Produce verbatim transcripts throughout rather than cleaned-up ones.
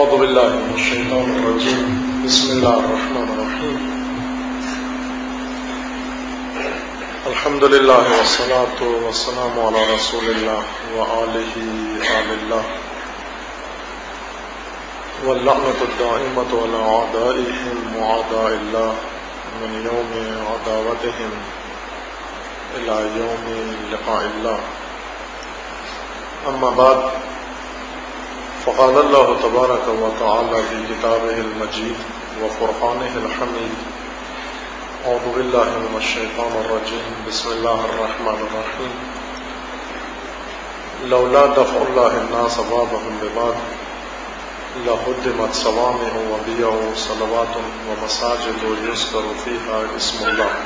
اعوذ باللہ من الشیطان الرجیم بسم اللہ الرحمن الرحیم الحمد للہ والصلاة والسلام علی رسول اللہ وآلہ آل اللہ واللعنۃ الدائمۃ علی اعدائهم وأعداء اللہ من یوم عداوتهم الی یوم لقاء اللہ. اما بعد فقال اللہ تبارک و تعالی فی کتابہ المجید وفرقانہ الحمید اعوذ باللہ من الشیطان الرجیم بسم اللہ الرحمن الرحیم لولا دفع اللہ الناس بعضهم ببعض لہدمت صوامع وبیع وصلوات ومساجد یذکر فیہا اسم اللہ.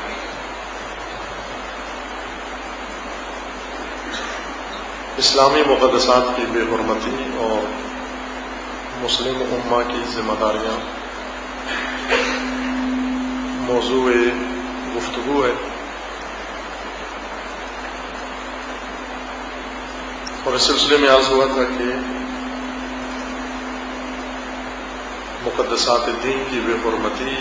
اسلامی مقدسات کی بے حرمتی اور مسلم امہ کی ذمہ داریاں موضوع گفتگو ہے، اور اس سلسلے میں عرض ہوا تھا کہ مقدسات دین کی بے حرمتی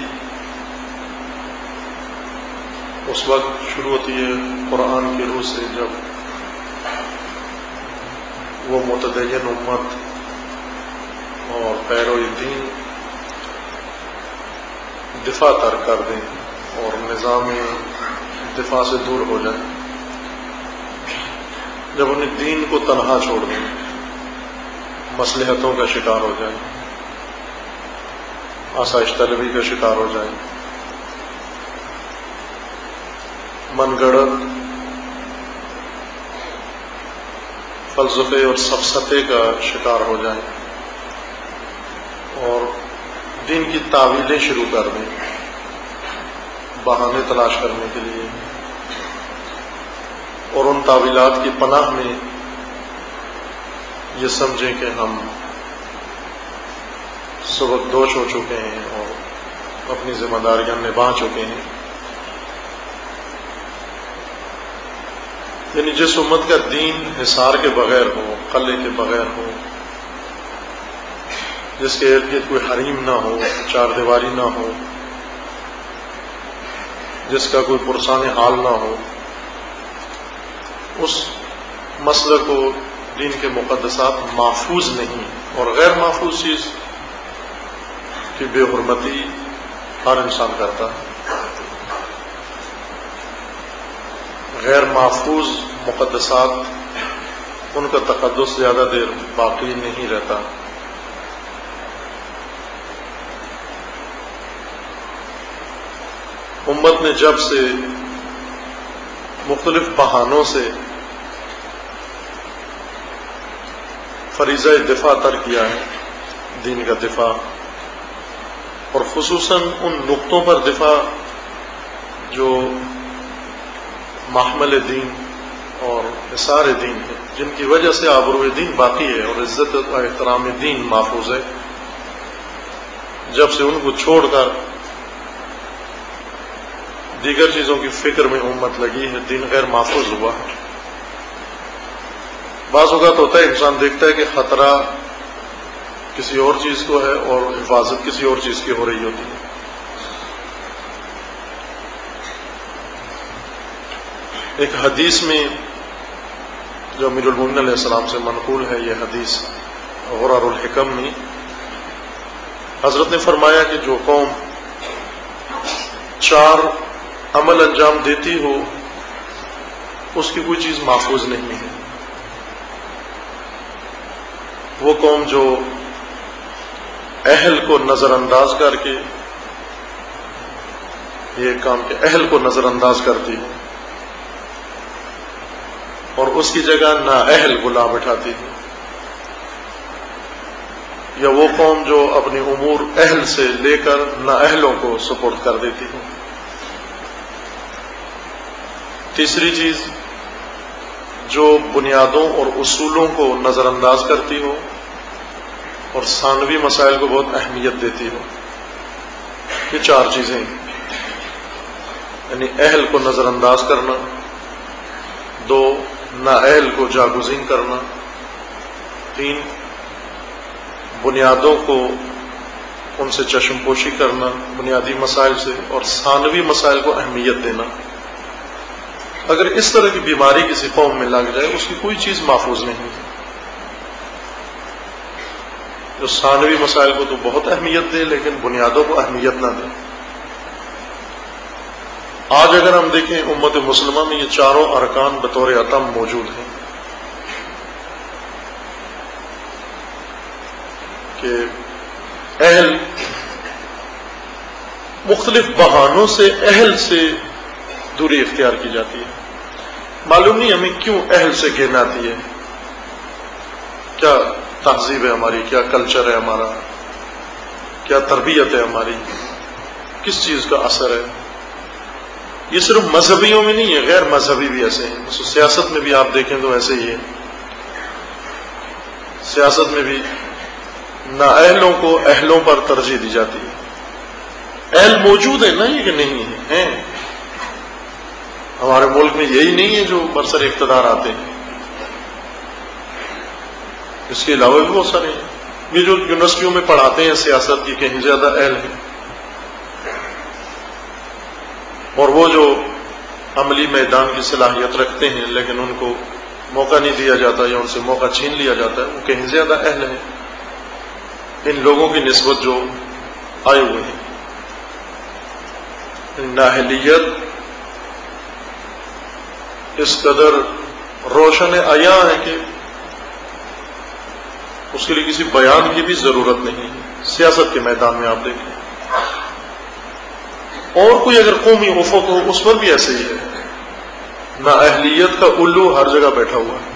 اس وقت شروع ہوتی ہے قرآن کی روح سے جب وہ متدین امت اور پیروی دین دفاع ترک کر دیں اور نظام دفاع سے دور ہو جائیں، جب انہیں دین کو تنہا چھوڑ دیں، مصلحتوں کا شکار ہو جائیں، آسائش طلبی کا شکار ہو جائیں، من گڑت فلسفے اور سفسطے کا شکار ہو جائیں اور دین کی تعویلیں شروع کر دیں بہانے تلاش کرنے کے لیے، اور ان تعویلات کی پناہ میں یہ سمجھیں کہ ہم سبق دوش ہو چکے ہیں اور اپنی ذمہ داریاں نبھا چکے ہیں. یعنی جس امت کا دین حصار کے بغیر ہو، قلعے کے بغیر ہو، جس کے ارد گرد کوئی حریم نہ ہو، چار دیواری نہ ہو، جس کا کوئی پرسان حال نہ ہو، اس مسئلے کو دین کے مقدسات محفوظ نہیں، اور غیر محفوظ چیز کی بے حرمتی ہر انسان کرتا ہے. غیر محفوظ مقدسات ان کا تقدس زیادہ دیر باقی نہیں رہتا. امت نے جب سے مختلف بہانوں سے فریضہ دفاع تر کیا ہے، دین کا دفاع، اور خصوصاً ان نقطوں پر دفاع جو محمل دین اور حصار دین ہے، جن کی وجہ سے آبرو دین باقی ہے اور عزت و احترام دین محفوظ ہے، جب سے ان کو چھوڑ کر دیگر چیزوں کی فکر میں امت لگی ہے، دین غیر محفوظ ہوا ہے. بعض اوقات ہوتا ہے انسان دیکھتا ہے کہ خطرہ کسی اور چیز کو ہے اور حفاظت کسی اور چیز کی ہو رہی ہوتی ہے. ایک حدیث میں جو امیر المومنین علیہ السلام سے منقول ہے، یہ حدیث غرر الحکم میں حضرت نے فرمایا کہ جو قوم چار عمل انجام دیتی ہو اس کی کوئی چیز محفوظ نہیں ہے. وہ قوم جو اہل کو نظر انداز کر کے، یہ کام کہ اہل کو نظر انداز کرتی ہے اور اس کی جگہ نا اہل بلا بٹھاتی ہے، یا وہ قوم جو اپنی امور اہل سے لے کر نا اہلوں کو سپرد کر دیتی ہے. تیسری چیز جو بنیادوں اور اصولوں کو نظر انداز کرتی ہو اور ثانوی مسائل کو بہت اہمیت دیتی ہو. یہ چار چیزیں، یعنی اہل کو نظر انداز کرنا، دو نااہل کو جاگزین کرنا، تین بنیادوں کو ان سے چشم پوشی کرنا بنیادی مسائل سے، اور ثانوی مسائل کو اہمیت دینا. اگر اس طرح کی بیماری کسی قوم میں لگ جائے اس کی کوئی چیز محفوظ نہیں ہے. جو ثانوی مسائل کو تو بہت اہمیت دے لیکن بنیادوں کو اہمیت نہ دے. آج اگر ہم دیکھیں امت مسلمہ میں یہ چاروں ارکان بطور اتم موجود ہیں کہ اہل مختلف بہانوں سے اہل سے دوری اختیار کی جاتی ہے. معلوم نہیں ہمیں کیوں اہل سے گھن آتی ہے. کیا تہذیب ہے ہماری، کیا کلچر ہے ہمارا، کیا تربیت ہے ہماری، کس چیز کا اثر ہے. یہ صرف مذہبیوں میں نہیں ہے، غیر مذہبی بھی ایسے ہیں. سیاست میں بھی آپ دیکھیں تو ایسے ہی ہے. سیاست میں بھی نااہلوں کو اہلوں پر ترجیح دی جاتی ہے. اہل موجود ہیں نا، یہ کہ نہیں ہے. ہمارے ملک میں یہی نہیں ہے جو برسر اقتدار آتے ہیں، اس کے علاوہ بھی بہت سارے ہیں. یہ جو یونیورسٹیوں میں پڑھاتے ہیں سیاست کی کہیں زیادہ اہل ہیں، اور وہ جو عملی میدان کی صلاحیت رکھتے ہیں لیکن ان کو موقع نہیں دیا جاتا یا ان سے موقع چھین لیا جاتا ہے، وہ کہیں زیادہ اہل ہیں ان لوگوں کی نسبت جو آئے ہوئے ہیں. نااہلیت اس قدر روشن عیاں ہے کہ اس کے لیے کسی بیان کی بھی ضرورت نہیں ہے. سیاست کے میدان میں آپ دیکھیں، اور کوئی اگر قومی افق ہو اس پر بھی ایسے ہی ہے. نااہلیت کا الو ہر جگہ بیٹھا ہوا ہے.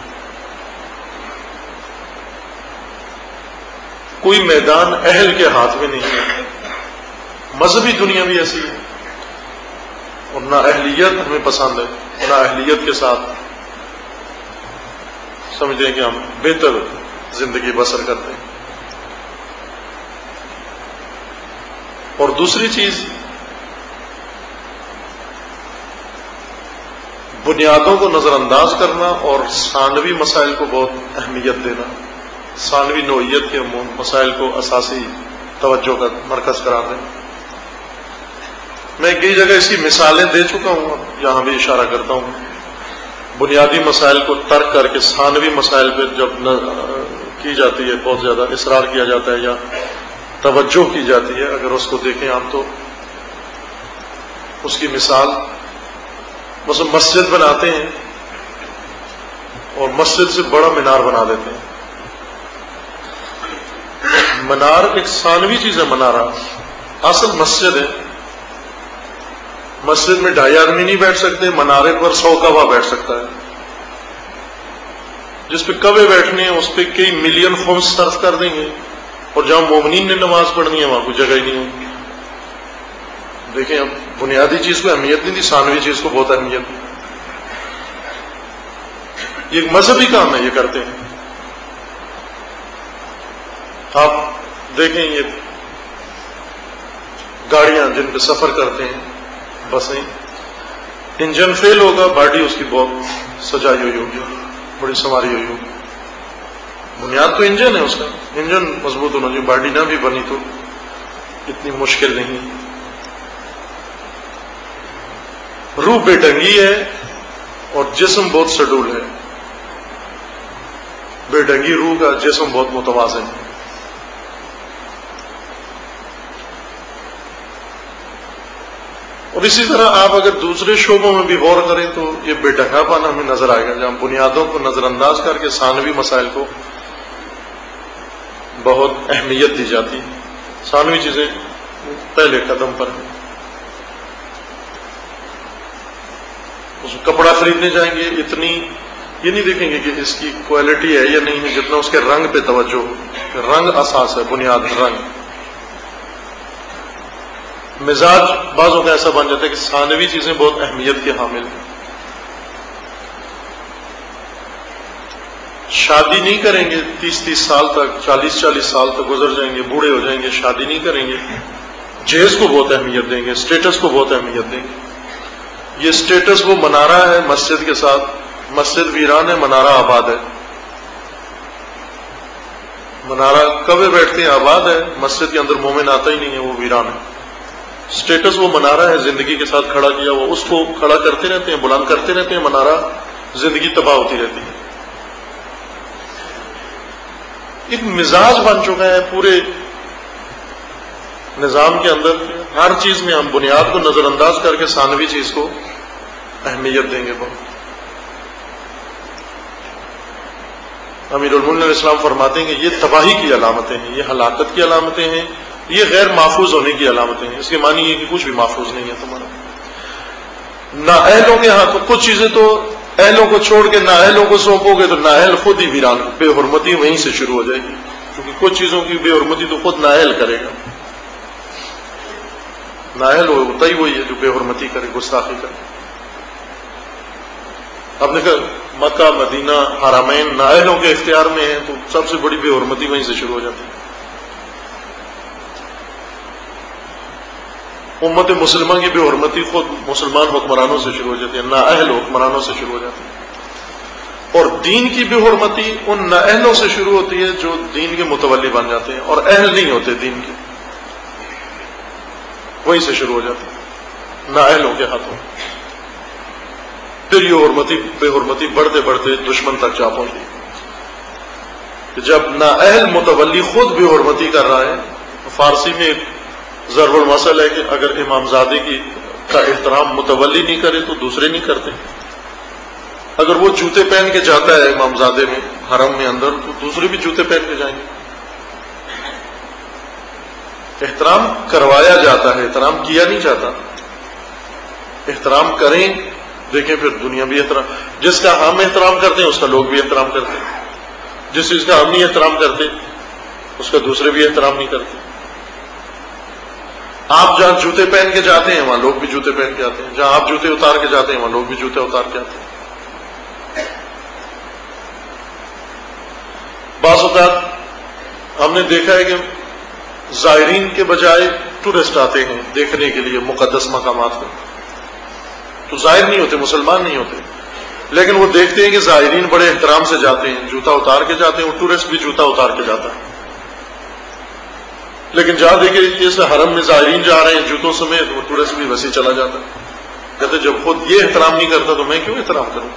کوئی میدان اہل کے ہاتھ میں نہیں ہے. مذہبی دنیا بھی ایسی ہے، اور نااہلیت ہمیں پسند ہے. نااہلیت کے ساتھ سمجھتے ہیں کہ ہم بہتر زندگی بسر کرتے ہیں. اور دوسری چیز، بنیادوں کو نظر انداز کرنا اور ثانوی مسائل کو بہت اہمیت دینا، ثانوی نوعیت کے مسائل کو اساسی توجہ کا مرکز قرار دینا. میں کئی جگہ اس کی مثالیں دے چکا ہوں، یہاں بھی اشارہ کرتا ہوں. بنیادی مسائل کو ترک کر کے ثانوی مسائل پہ جب کی جاتی ہے، بہت زیادہ اصرار کیا جاتا ہے یا توجہ کی جاتی ہے، اگر اس کو دیکھیں آپ تو اس کی مثال بس مسجد بناتے ہیں اور مسجد سے بڑا مینار بنا دیتے ہیں. مینار ایک ثانوی چیز ہے. منارہ اصل مسجد ہے. مسجد میں ڈھائی آدمی نہیں بیٹھ سکتے، منارے پر سو کوا بیٹھ سکتا ہے. جس پہ کوے بیٹھنے ہیں اس پہ کئی ملین خمس صرف کر دیں گے، اور جہاں مومنین نے نماز پڑھنی ہے وہاں کوئی جگہ ہی نہیں ہوگی. دیکھیں اب بنیادی چیز کو اہمیت نہیں دی، ثانوی چیز کو بہت اہمیت دی. یہ ایک مذہبی کام ہے، یہ کرتے ہیں. آپ دیکھیں یہ گاڑیاں جن پہ سفر کرتے ہیں، بسیں، انجن فیل ہوگا، باڈی اس کی بہت سجائی ہوئی ہوگی، بڑی سنواری ہوئی ہوگی. بنیاد تو انجن ہے، اس کا انجن مضبوط ہونا چاہیے. باڈی نہ بھی بنی تو اتنی مشکل نہیں. روح بے ڈنگی ہے اور جسم بہت سڈول ہے. بے ڈنگی روح کا جسم بہت متوازن ہے. اور اسی طرح آپ اگر دوسرے شعبوں میں بھی غور کریں تو یہ بے ڈھنگا پن ہمیں نظر آئے گا، جہاں بنیادوں کو نظر انداز کر کے ثانوی مسائل کو بہت اہمیت دی جاتی ہے. ثانوی چیزیں پہلے قدم پر ہیں. اس کپڑا خریدنے جائیں گے، اتنی یہ نہیں دیکھیں گے کہ اس کی کوالٹی ہے یا نہیں ہے، جتنا اس کے رنگ پہ توجہ ہو. رنگ اساس ہے، بنیاد رنگ. مزاج بعضوں کا ایسا بن جاتا ہے کہ ثانوی چیزیں بہت اہمیت کے حامل ہیں. شادی نہیں کریں گے، تیس تیس سال تک، چالیس چالیس سال تک گزر جائیں گے، بوڑھے ہو جائیں گے، شادی نہیں کریں گے. جہیز کو بہت اہمیت دیں گے، اسٹیٹس کو بہت اہمیت دیں گے. یہ اسٹیٹس وہ منارہ ہے مسجد کے ساتھ، مسجد ویران ہے، منارہ آباد ہے. منارہ کبے بیٹھتے ہیں آباد ہے، مسجد کے اندر مومن آتا ہی نہیں ہے، وہ ویران ہے. اسٹیٹس وہ منارہ ہے، زندگی کے ساتھ کھڑا کیا وہ، اس کو کھڑا کرتے رہتے ہیں، بلند کرتے رہتے ہیں، منارہ زندگی تباہ ہوتی رہتی ہے. ایک مزاج بن چکا ہے پورے نظام کے اندر، ہر چیز میں ہم بنیاد کو نظر انداز کر کے ثانوی چیز کو اہمیت دیں گے. بہت امیر المومنین علیہ السلام فرماتے ہیں کہ یہ تباہی کی علامتیں ہیں، یہ ہلاکت کی علامتیں ہیں، یہ غیر محفوظ ہونے کی علامتیں ہیں. اس کے معنی یہ کہ کچھ بھی محفوظ نہیں ہے تمہارا. نااہلوں کے ہاتھوں کچھ چیزیں تو اہلوں کو چھوڑ کے نااہلوں کو سونپو گے تو نااہل خود ہی ویران، بے حرمتی وہیں سے شروع ہو جائے گی، کیونکہ کچھ چیزوں کی بے حرمتی تو خود نااہل کرے گا. نااہل ہوتا ہی وہی ہے جو بے حرمتی کرے، گستاخی کرے. آپ نے کہا مکہ مدینہ حرمین نااہلوں کے اختیار میں ہیں تو سب سے بڑی بے حرمتی وہیں سے شروع ہو جاتی ہے. امت مسلمہ کی بے حرمتی خود مسلمان حکمرانوں سے شروع ہو جاتی ہے، نااہل حکمرانوں سے شروع ہو جاتی ہے. اور دین کی بے حرمتی ان نااہلوں سے شروع ہوتی ہے جو دین کے متولی بن جاتے ہیں اور اہل نہیں ہوتے دین کے، وہیں سے شروع ہو جاتی ہے نااہلوں کے ہاتھوں. پھر یہ حرمتی بے حرمتی بڑھتے بڑھتے دشمن تک جا پہنچی. جب نااہل متولی خود بے حرمتی کر رہا ہے، فارسی میں ایک ضرب المثل ہے کہ اگر امامزادے کی کا احترام متولی نہیں کرے تو دوسرے نہیں کرتے. اگر وہ جوتے پہن کے جاتا ہے امامزادے میں حرم میں اندر تو دوسرے بھی جوتے پہن کے جائیں گے. احترام کروایا جاتا ہے، احترام کیا نہیں جاتا. احترام کریں، دیکھیں پھر دنیا بھی احترام، جس کا ہم احترام کرتے ہیں اس کا لوگ بھی احترام کرتے ہیں. جس چیز کا ہم نہیں احترام کرتے اس کا دوسرے بھی احترام نہیں کرتے. آپ جہاں جوتے پہن کے جاتے ہیں وہاں لوگ بھی جوتے پہن کے آتے ہیں، جہاں آپ جوتے اتار کے جاتے ہیں وہاں لوگ بھی جوتے اتار کے آتے ہیں. بعض اوقات ہم نے دیکھا ہے کہ زائرین کے بجائے ٹورسٹ آتے ہیں دیکھنے کے لیے مقدس مقامات کو، تو زائر نہیں ہوتے، مسلمان نہیں ہوتے، لیکن وہ دیکھتے ہیں کہ زائرین بڑے احترام سے جاتے ہیں، جوتا اتار کے جاتے ہیں، وہ ٹورسٹ بھی جوتا اتار کے جاتا ہے. لیکن جہاں دیکھیں اس حرم میں زائرین جا رہے ہیں جوتوں سمیت، وہ ٹورسٹ بھی ویسے چلا جاتا ہے. کہتے جب خود یہ احترام نہیں کرتا تو میں کیوں احترام کروں.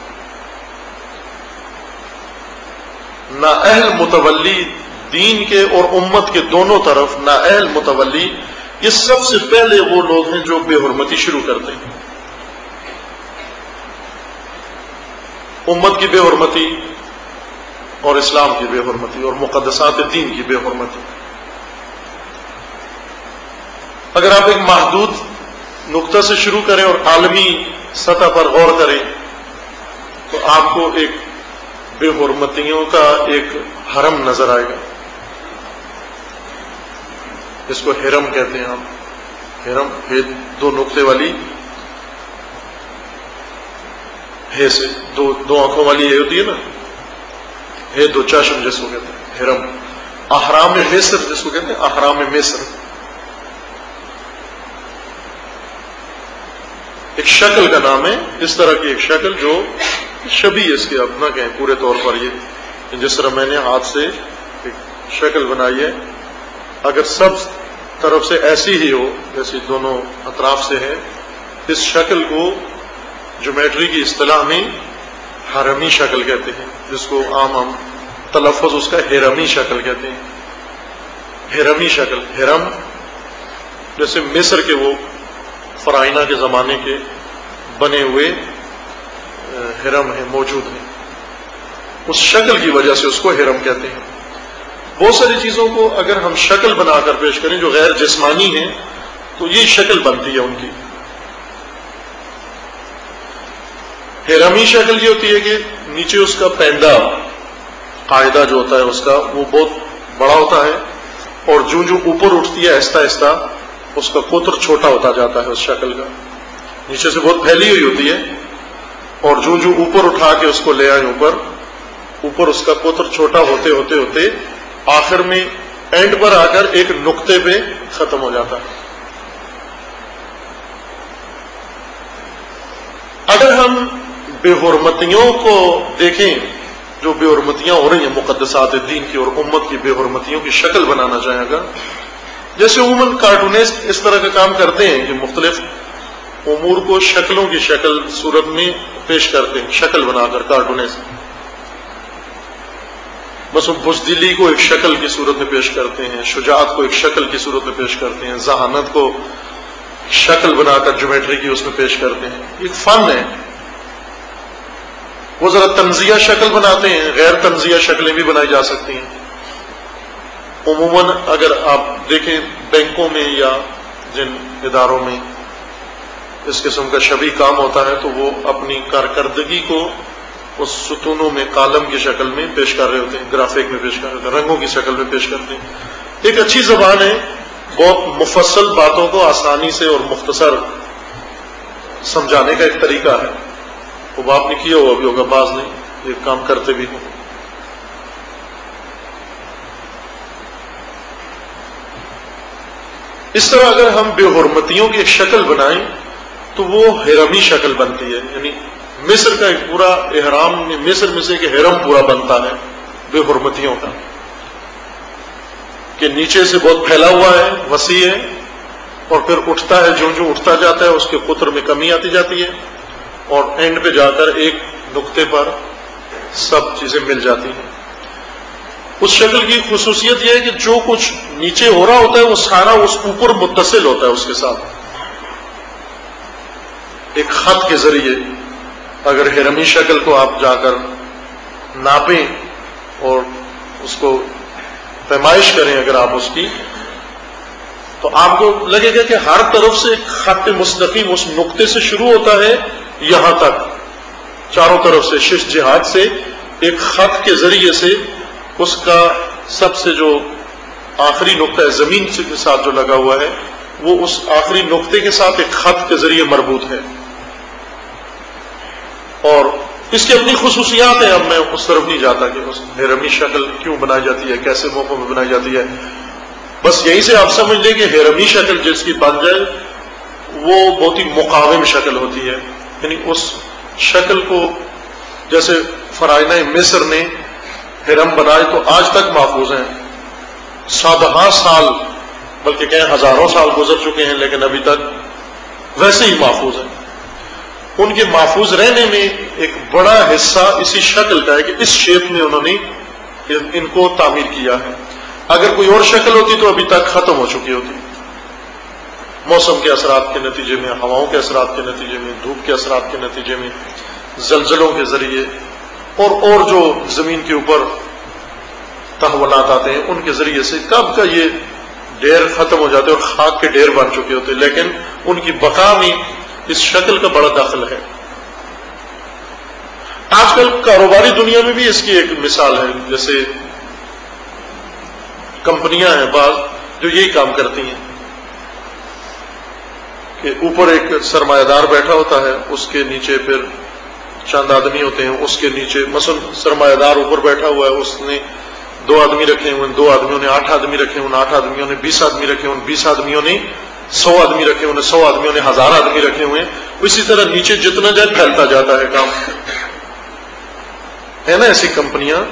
نااہل متولی دین کے اور امت کے دونوں طرف، نااہل متولی یہ سب سے پہلے وہ لوگ ہیں جو بے حرمتی شروع کرتے ہیں. امت کی بے حرمتی اور اسلام کی بے حرمتی اور مقدسات دین کی بے حرمتی. اگر آپ ایک محدود نقطہ سے شروع کریں اور عالمی سطح پر غور کریں تو آپ کو ایک بے حرمتیوں کا ایک حرم نظر آئے گا. اس کو حرم کہتے ہیں ہم. حرم ہے دو نقطے والی ہے سے دو دو آنکھوں والی ہے ہوتی ہے نا، ہے دو چشم جس کو کہتے ہیں حرم. احرام مصر جس کو کہتے ہیں احرام مصر، ایک شکل کا نام ہے. اس طرح کی ایک شکل جو شبیہ اس کے اپنا کہیں پورے طور پر، یہ جس طرح میں نے ہاتھ سے ایک شکل بنائی ہے، اگر سب طرف سے ایسی ہی ہو جیسی دونوں اطراف سے ہے، اس شکل کو جیومیٹری کی اصطلاح میں حرمی شکل کہتے ہیں، جس کو عام ہم تلفظ اس کا حرمی شکل کہتے ہیں. حرمی شکل، حرم جیسے مصر کے وہ فرائنہ کے زمانے کے بنے ہوئے حرم ہیں موجود ہیں، اس شکل کی وجہ سے اس کو حرم کہتے ہیں. بہت ساری چیزوں کو اگر ہم شکل بنا کر پیش کریں جو غیر جسمانی ہیں تو یہ شکل بنتی ہے ان کی. حرمی شکل یہ ہوتی ہے کہ نیچے اس کا پینڈا قاعدہ جو ہوتا ہے اس کا وہ بہت بڑا ہوتا ہے، اور جو جو اوپر اٹھتی ہے آہستہ آہستہ اس کا قطر چھوٹا ہوتا جاتا ہے. اس شکل کا نیچے سے بہت پھیلی ہوئی ہوتی ہے، اور جو جو اوپر اٹھا کے اس کو لے آئے اوپر اوپر اس کا قطر چھوٹا ہوتے ہوتے ہوتے آخر میں اینڈ پر آ کر ایک نقطے پہ ختم ہو جاتا ہے. اگر ہم بے حرمتیوں کو دیکھیں جو بے حرمتیاں ہو رہی ہیں مقدسات دین کی اور امت کی بے حرمتیوں کی شکل بنانا چاہے گا. جیسے عموماً کارٹونسٹ اس طرح کا کام کرتے ہیں کہ مختلف امور کو شکلوں کی شکل صورت میں پیش کرتے ہیں, شکل بنا کر کارٹونسٹ بس وہ بزدلی کو ایک شکل کی صورت میں پیش کرتے ہیں, شجاعت کو ایک شکل کی صورت میں پیش کرتے ہیں, ذہانت کو شکل بنا کر جیومیٹری کی اس میں پیش کرتے ہیں. ایک فن ہے. وہ ذرا تنزیہ شکل بناتے ہیں, غیر تنزیہ شکلیں بھی بنائی جا سکتی ہیں. عموماً اگر آپ دیکھیں بینکوں میں یا جن اداروں میں اس قسم کا شبیہ کام ہوتا ہے تو وہ اپنی کارکردگی کو اس ستونوں میں کالم کی شکل میں پیش کر رہے ہوتے ہیں, گرافک میں پیش کر رہے ہوتے ہیں, رنگوں کی شکل میں پیش کرتے ہیں. ایک اچھی زبان ہے, بہت مفصل باتوں کو آسانی سے اور مختصر سمجھانے کا ایک طریقہ ہے. وہ آپ نے کیا ہوا بھی ہوگا, بعض نہیں, یہ کام کرتے بھی ہوں. اس طرح اگر ہم بے حرمتیوں کی ایک شکل بنائیں تو وہ ہرمی شکل بنتی ہے. یعنی مصر کا ایک پورا احرام میں مصر میں سے ایک حرم پورا بنتا ہے بے حرمتیوں کا, کہ نیچے سے بہت پھیلا ہوا ہے, وسیع ہے, اور پھر اٹھتا ہے, جو جو اٹھتا جاتا ہے اس کے قطر میں کمی آتی جاتی ہے, اور اینڈ پہ جا کر ایک نقطے پر سب چیزیں مل جاتی ہیں. اس شکل کی خصوصیت یہ ہے کہ جو کچھ نیچے ہو رہا ہوتا ہے وہ سارا اس اوپر متصل ہوتا ہے اس کے ساتھ. ایک خط کے ذریعے اگر ہرمی شکل کو آپ جا کر ناپیں اور اس کو پیمائش کریں اگر آپ اس کی, تو آپ کو لگے گا کہ ہر طرف سے ایک خط مستقیم اس نقطے سے شروع ہوتا ہے یہاں تک, چاروں طرف سے شش جہات سے ایک خط کے ذریعے سے اس کا سب سے جو آخری نقطہ ہے زمین کے ساتھ جو لگا ہوا ہے وہ اس آخری نقطے کے ساتھ ایک خط کے ذریعے مربوط ہے. اور اس کی اپنی خصوصیات ہیں, اب میں اس طرف نہیں جاتا کہ اس ہرمی شکل کیوں بنائی جاتی ہے, کیسے موقعوں میں بنائی جاتی ہے. بس یہیں سے آپ سمجھ لیں کہ ہرمی شکل جس کی بن جائے وہ بہت ہی مقاوم شکل ہوتی ہے. یعنی اس شکل کو جیسے فرعونہ مصر نے ہرم بنائے تو آج تک محفوظ ہیں, سادہ سال بلکہ کہیں ہزاروں سال گزر چکے ہیں لیکن ابھی تک ویسے ہی محفوظ ہیں. ان کے محفوظ رہنے میں ایک بڑا حصہ اسی شکل کا ہے کہ اس شیپ میں انہوں نے ان کو تعمیر کیا ہے. اگر کوئی اور شکل ہوتی تو ابھی تک ختم ہو چکی ہوتی. موسم کے اثرات کے نتیجے میں, ہواؤں کے اثرات کے نتیجے میں, دھوپ کے اثرات کے نتیجے میں, زلزلوں کے ذریعے اور اور جو زمین کے اوپر تحولات آتے ہیں ان کے ذریعے سے کب کا یہ ڈھیر ختم ہو جاتے اور خاک کے ڈھیر بن چکے ہوتے, لیکن ان کی بقا میں اس شکل کا بڑا دخل ہے. آج کل کاروباری دنیا میں بھی اس کی ایک مثال ہے. جیسے کمپنیاں ہیں بعض جو یہی کام کرتی ہیں کہ اوپر ایک سرمایہ دار بیٹھا ہوتا ہے, اس کے نیچے پھر چند آدمی ہوتے ہیں, اس کے نیچے مثلا سرمایہ دار اوپر بیٹھا ہوا ہے, اس نے دو آدمی رکھے ہوئے, دو آدمیوں نے آٹھ آدمی رکھے ہوئے, آٹھ آدمیوں نے بیس آدمی رکھے ہوئے, بیس آدمیوں نے سو آدمی رکھے ہوئے, سو آدمیوں نے ہزار آدمی رکھے ہوئے. اسی طرح نیچے جتنا جائے پھیلتا جاتا ہے کام. ہے نا ایسی کمپنیاں,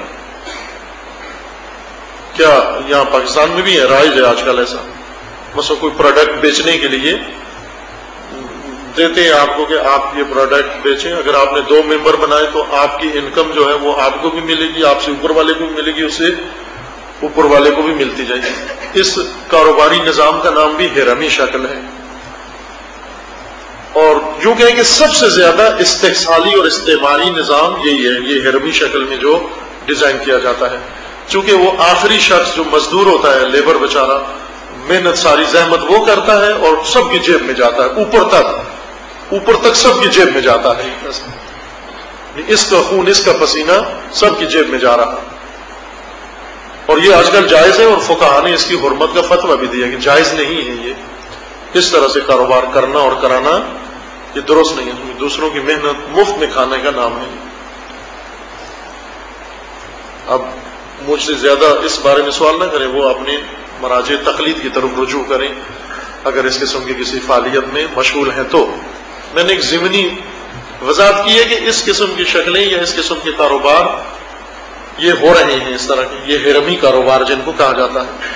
کیا یہاں پاکستان میں بھی ہے, رائج ہے آج کل ایسا. مثلا کوئی پروڈکٹ بیچنے کے لیے دیتے ہیں آپ کو کہ آپ یہ پروڈکٹ بیچیں, اگر آپ نے دو ممبر بنائے تو آپ کی انکم جو ہے وہ آپ کو بھی ملے گی, آپ سے اوپر والے کو بھی ملے گی, اس سے اوپر والے کو بھی ملتی جائے گی. اس کاروباری نظام کا نام بھی ہرمی شکل ہے. اور یوں کہیں کہ سب سے زیادہ استحصالی اور استعماری نظام یہی ہے, یہ ہرمی شکل میں جو ڈیزائن کیا جاتا ہے. چونکہ وہ آخری شخص جو مزدور ہوتا ہے, لیبر بیچارہ, محنت ساری زحمت وہ کرتا ہے اور سب کی جیب میں جاتا ہے, اوپر تک اوپر تک سب کی جیب میں جاتا ہے. اس کا خون, اس کا پسینہ سب کی جیب میں جا رہا. اور یہ آج کل جائز ہے, اور فقہاء نے اس کی حرمت کا فتویٰ بھی دیا کہ جائز نہیں ہے یہ اس طرح سے کاروبار کرنا اور کرانا, یہ درست نہیں ہے. دوسروں کی محنت مفت میں کھانے کا نام ہے. اب مجھ سے زیادہ اس بارے میں سوال نہ کریں, وہ اپنے مراجع تقلید کی طرف رجوع کریں اگر اس قسم کی کسی فعالیت میں مشغول ہیں تو. میں نے ایک ضمنی وضاحت کی ہے کہ اس قسم کی شکلیں یا اس قسم کے کاروبار یہ ہو رہے ہیں اس طرح کے، یہ ہرمی کاروبار جن کو کہا جاتا ہے.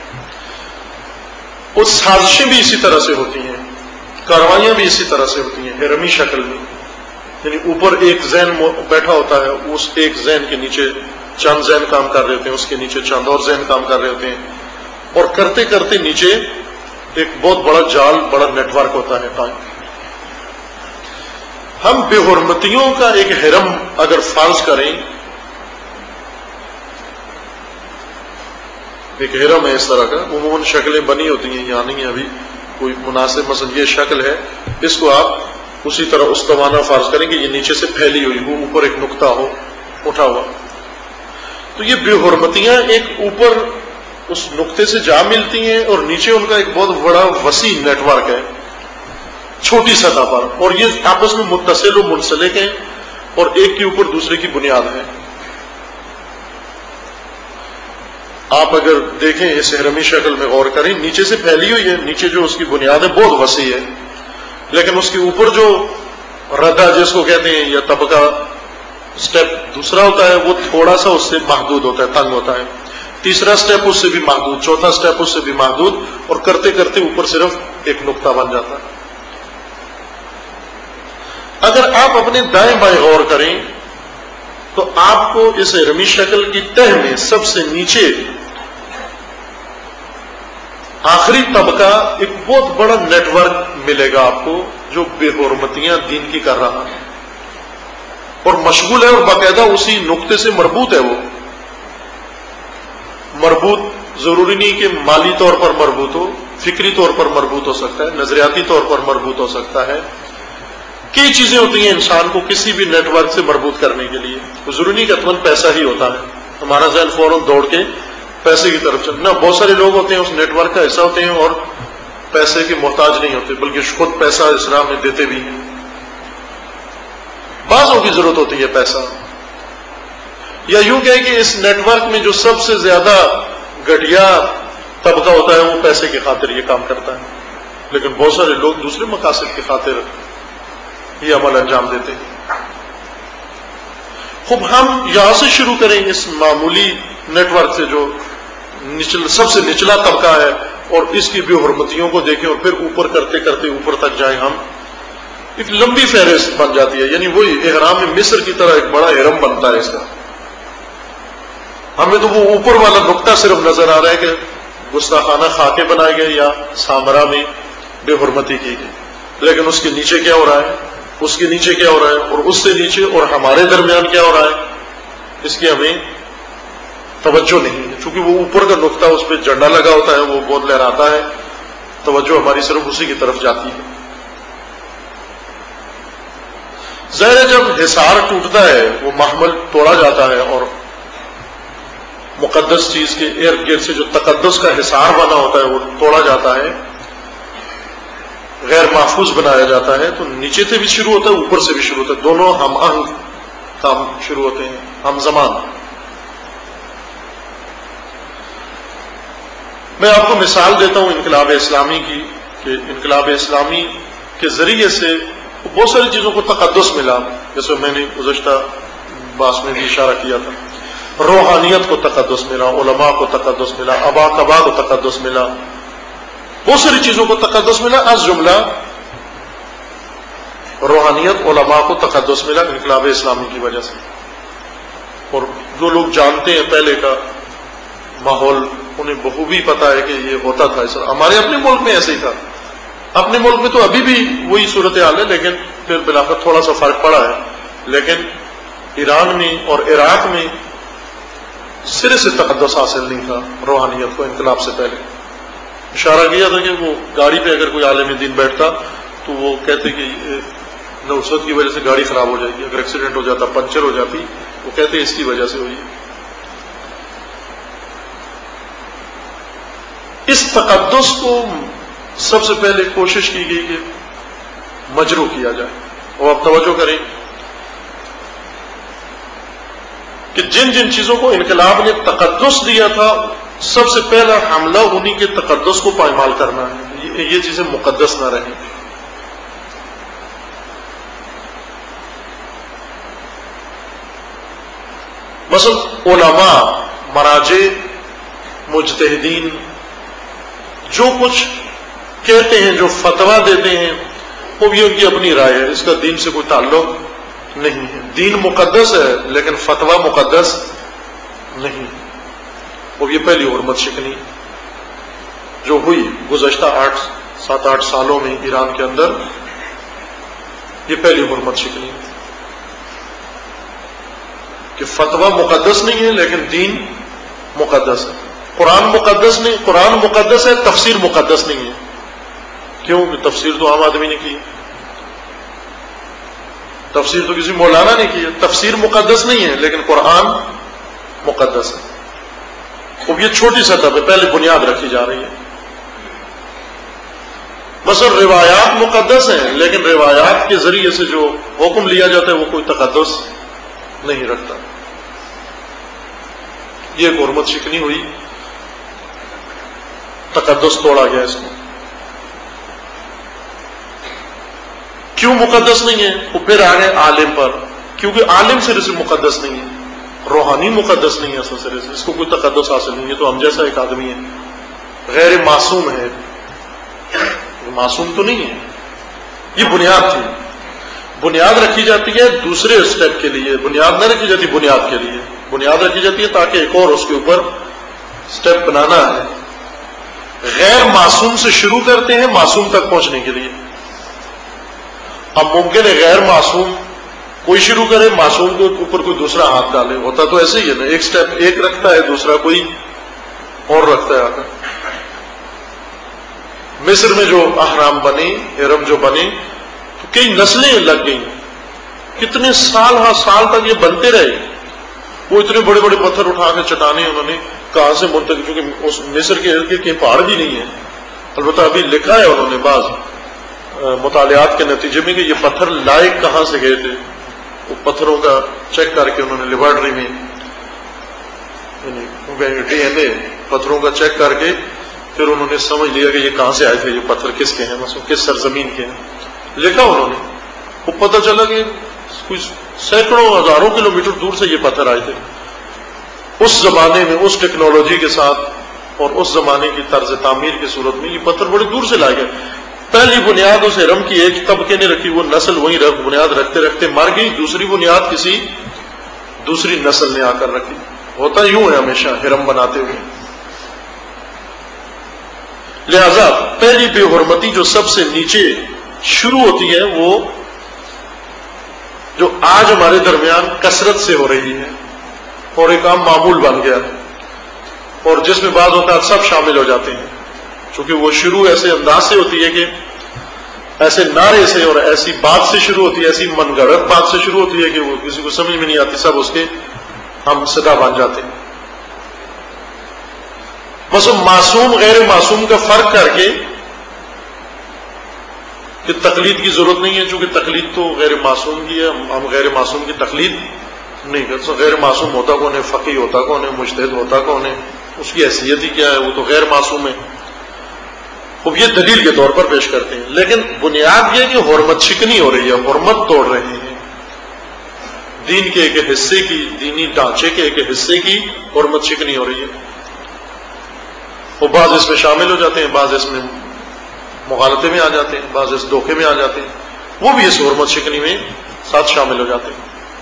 اور سازشیں بھی اسی طرح سے ہوتی ہیں، کاروائیاں بھی اسی طرح سے ہوتی ہیں ہرمی شکل میں. یعنی اوپر ایک ذہن بیٹھا ہوتا ہے، اس ایک ذہن کے نیچے چند ذہن کام کر رہے ہوتے ہیں، اس کے نیچے چند اور ذہن کام کر رہے ہوتے ہیں، اور کرتے کرتے نیچے ایک بہت بڑا جال، بڑا نیٹ ورک ہوتا ہے قائم. ہم بے حرمتیوں کا ایک حرم اگر فرض کریں، ایک حرم ہے اس طرح کا، عموماً شکلیں بنی ہوتی ہیں، یہاں نہیں ابھی کوئی مناسب، مثلا یہ شکل ہے، اس کو آپ اسی طرح استوانہ فرض کریں کہ یہ نیچے سے پھیلی ہوئی ہو، اوپر ایک نقطہ ہو اٹھا ہوا. تو یہ بے حرمتیاں ایک اوپر اس نقطے سے جا ملتی ہیں اور نیچے ان کا ایک بہت بڑا وسیع نیٹ ورک ہے چھوٹی سطح پر، اور یہ آپس میں متصل و منسلک ہیں اور ایک کے اوپر دوسرے کی بنیاد ہے. آپ اگر دیکھیں اس ہرمی شکل میں غور کریں، نیچے سے پھیلی ہوئی ہے، نیچے جو اس کی بنیاد ہے بہت وسیع ہے، لیکن اس کے اوپر جو ردہ جس کو کہتے ہیں یا طبقہ سٹیپ دوسرا ہوتا ہے، وہ تھوڑا سا اس سے محدود ہوتا ہے، تنگ ہوتا ہے. تیسرا سٹیپ اس سے بھی محدود، چوتھا سٹیپ اس سے بھی محدود، اور کرتے کرتے اوپر صرف ایک نقطہ بن جاتا ہے. اگر آپ اپنے دائیں بائیں غور کریں تو آپ کو اس ہرمی شکل کی تہ میں سب سے نیچے آخری طبقہ ایک بہت بڑا نیٹ ورک ملے گا آپ کو، جو بے حرمتیاں دین کی کر رہا ہے اور مشغول ہے، اور باقاعدہ اسی نقطے سے مربوط ہے. وہ مربوط ضروری نہیں کہ مالی طور پر مربوط ہو، فکری طور پر مربوط ہو سکتا ہے، نظریاتی طور پر مربوط ہو سکتا ہے. کئی چیزیں ہوتی ہیں انسان کو کسی بھی نیٹ ورک سے مربوط کرنے کے لیے. ضروری نہیں کہ اتمن پیسہ ہی ہوتا ہے، ہمارا ذہن فوراً دوڑ کے پیسے کی طرف چلنا. بہت سارے لوگ ہوتے ہیں اس نیٹ ورک کا حصہ ہوتے ہیں اور پیسے کے محتاج نہیں ہوتے، بلکہ خود پیسہ اسلام میں دیتے بھی ہیں. بعضوں کی ضرورت ہوتی ہے پیسہ، یا یوں کہ کہ اس نیٹ ورک میں جو سب سے زیادہ گھٹیا طبقہ ہوتا ہے وہ پیسے کی خاطر یہ کام کرتا ہے، لیکن بہت سارے لوگ دوسرے مقاصد کی خاطر یہ عمل انجام دیتے ہیں. خوب ہم یہاں سے شروع کریں اس معمولی نیٹ ورک سے جو نچل سب سے نچلا طبقہ ہے، اور اس کی بے حرمتیوں کو دیکھیں اور پھر اوپر کرتے کرتے اوپر تک جائیں. ہم ایک لمبی فہرست بن جاتی ہے، یعنی وہی احرام مصر کی طرح ایک بڑا حرم بنتا ہے اس کا. ہمیں تو وہ اوپر والا نقطہ صرف نظر آ رہا ہے کہ گستاخانہ خاکے بنائے گئے یا سامرا میں بے حرمتی کی گئی، لیکن اس کے نیچے کیا ہو رہا ہے، اس کے نیچے کیا ہو رہا ہے، اور اس سے نیچے اور ہمارے درمیان کیا ہو رہا ہے، اس کی ہمیں توجہ نہیں ہے. چونکہ وہ اوپر کا نقطہ، اس پہ جھنڈا لگا ہوتا ہے، وہ بہت لہراتا ہے، توجہ ہماری صرف اسی کی طرف جاتی ہے. ظاہر ہے جب حصار ٹوٹتا ہے، وہ محمل توڑا جاتا ہے، اور مقدس چیز کے ارد گرد سے جو تقدس کا حصار بنا ہوتا ہے وہ توڑا جاتا ہے، غیر محفوظ بنایا جاتا ہے، تو نیچے سے بھی شروع ہوتا ہے، اوپر سے بھی شروع ہوتا ہے، دونوں ہم آہنگ کام شروع ہوتے ہیں، ہم زمان. میں آپ کو مثال دیتا ہوں انقلاب اسلامی کی، کہ انقلاب اسلامی کے ذریعے سے بہت ساری چیزوں کو تقدس ملا، جیسے میں نے گزشتہ باس میں بھی اشارہ کیا تھا. روحانیت کو تقدس ملا، علماء کو تقدس ملا، ابا کبا کو تقدس ملا، بہت ساری چیزوں کو تقدس ملا. از جملہ روحانیت، علماء کو تقدس ملا انقلاب اسلامی کی وجہ سے. اور جو لوگ جانتے ہیں پہلے کا ماحول، انہیں بخوبی پتا ہے کہ یہ ہوتا تھا. اس ہمارے اپنے ملک میں ایسے ہی تھا. اپنے ملک میں تو ابھی بھی وہی صورتحال ہے، لیکن پھر بلاخر تھوڑا سا فرق پڑا ہے. لیکن ایران میں اور عراق میں سرے سے تقدس حاصل نہیں تھا روحانیت کو انقلاب سے پہلے. اشارہ کیا تھا کہ وہ گاڑی پہ اگر کوئی عالم دین بیٹھتا تو وہ کہتے کہ نوسط کی وجہ سے گاڑی خراب ہو جائے گی، اگر ایکسیڈنٹ ہو جاتا، پنچر ہو جاتی، وہ کہتے اس کی وجہ سے ہوئی. اس تقدس کو سب سے پہلے کوشش کی گئی کہ مجروح کیا جائے. اور آپ توجہ کریں کہ جن جن چیزوں کو انقلاب نے تقدس دیا تھا، سب سے پہلا حملہ انہی کے تقدس کو پائمال کرنا ہے، یہ چیزیں مقدس نہ رہیں. مثلا علماء، مراجع، مجتہدین جو کچھ کہتے ہیں، جو فتویٰ دیتے ہیں، وہ بھی ان کی اپنی رائے ہے، اس کا دین سے کوئی تعلق نہیں ہے. دین مقدس ہے لیکن فتویٰ مقدس نہیں. وہ یہ پہلی حرمت شکنی جو ہوئی گزشتہ آٹھ سات آٹھ سالوں میں ایران کے اندر، یہ پہلی حرمت شکنی کہ فتویٰ مقدس نہیں ہے لیکن دین مقدس ہے. قرآن مقدس نہیں، قرآن مقدس ہے، تفسیر مقدس نہیں ہے. کیوں؟ کہ تفسیر تو عام آدمی نے کی، تفسیر تو کسی مولانا نے کی. تفسیر مقدس نہیں ہے لیکن قرآن مقدس ہے. اب یہ چھوٹی سطح پہ پہلے بنیاد رکھی جا رہی ہے. مثلا روایات مقدس ہیں لیکن روایات کے ذریعے سے جو حکم لیا جاتا ہے وہ کوئی تقدس نہیں رکھتا. یہ ایک حرمت شکنی ہوئی، تقدس توڑا گیا اس میں. کیوں مقدس نہیں ہے؟ وہ پھر آگے عالم پر، کیونکہ عالم سرے سے مقدس نہیں ہے، روحانی مقدس نہیں ہے اصل سرے سے، اس کو کوئی تقدس حاصل نہیں ہے. تو ہم جیسا ایک آدمی ہے، غیر معصوم ہے، معصوم تو نہیں ہے. یہ بنیاد تھی، بنیاد رکھی جاتی ہے دوسرے اسٹیپ کے لیے، بنیاد نہ رکھی جاتی بنیاد کے لیے، بنیاد رکھی جاتی ہے تاکہ ایک اور اس کے اوپر اسٹیپ بنانا ہے. غیر معصوم سے شروع کرتے ہیں معصوم تک پہنچنے کے لیے. اب ممکن ہے غیر معصوم کوئی شروع کرے، معصوم کے اوپر کوئی دوسرا ہاتھ ڈالے. ہوتا تو ایسے ہی ہے نا، ایک سٹیپ ایک رکھتا ہے دوسرا کوئی اور رکھتا ہے آ کر. مصر میں جو اہرام بنے، ہرم جو بنے، تو کئی نسلیں لگ گئیں، کتنے سال ہاں سال تک یہ بنتے رہے. وہ اتنے بڑے بڑے پتھر اٹھا کے چٹانے انہوں نے کہاں سے منتقل، کیونکہ اس مصر کے ارد گرد پہاڑ بھی نہیں ہے. البتہ ابھی لکھا ہے انہوں نے بعض مطالعات کے نتیجے میں کہ یہ پتھر لائے کہاں سے گئے تھے. وہ پتھروں کا چیک کر کے انہوں نے لیبارٹری میں ڈی این اے پتھروں کا چیک کر کے پھر انہوں نے سمجھ لیا کہ یہ کہاں سے آئے تھے، یہ پتھر کس کے ہیں، مثلا کس سرزمین کے ہیں. لکھا انہوں نے، وہ پتہ چلا کہ کچھ سینکڑوں ہزاروں کلومیٹر دور سے یہ پتھر آئے تھے. اس زمانے میں اس ٹیکنالوجی کے ساتھ اور اس زمانے کی طرز تعمیر کی صورت میں یہ پتھر بڑی دور سے لائے گئے. پہلی بنیاد اس ہرم کی ایک طبقے نے رکھی، وہ نسل وہیں رکھ بنیاد رکھتے رکھتے مر گئی. دوسری بنیاد کسی دوسری نسل نے آ کر رکھی. ہوتا یوں ہے ہمیشہ ہرم بناتے ہوئے. لہذا پہلی بے حرمتی جو سب سے نیچے شروع ہوتی ہے، وہ جو آج ہمارے درمیان کثرت سے ہو رہی ہے اور ایک عام معمول بن گیا ہے، اور جس میں بعض اوقات سب شامل ہو جاتے ہیں. چونکہ وہ شروع ایسے انداز سے ہوتی ہے کہ ایسے نعرے سے اور ایسی بات سے شروع ہوتی ہے، ایسی من گھڑت بات سے شروع ہوتی ہے کہ وہ کسی کو سمجھ میں نہیں آتی، سب اس کے ہم صدا بن جاتے ہیں. بس معصوم غیر معصوم کا فرق کر کے کہ تقلید کی ضرورت نہیں ہے، چونکہ تقلید تو غیر معصوم کی ہے، ہم غیر معصوم کی تقلید نہیں کرتے. غیر معصوم ہوتا کون ہے؟ فقیہ ہوتا کون ہے؟ مجتہد ہوتا کون ہے؟ اس کی حیثیت ہی کیا ہے؟ وہ تو غیر معصوم ہے. اب یہ دلیل کے طور پر پیش کرتے ہیں، لیکن بنیاد یہ کہ حرمت شکنی ہو رہی ہے، حرمت توڑ رہے ہیں. دین کے ایک حصے کی، دینی ڈھانچے کے ایک حصے کی حرمت شکنی ہو رہی ہے. وہ بعض اس میں شامل ہو جاتے ہیں، بعض اس میں مغالطے میں آ جاتے ہیں، بعض اس دھوکے میں آ جاتے ہیں، وہ بھی اس حرمت شکنی میں ساتھ شامل ہو جاتے ہیں.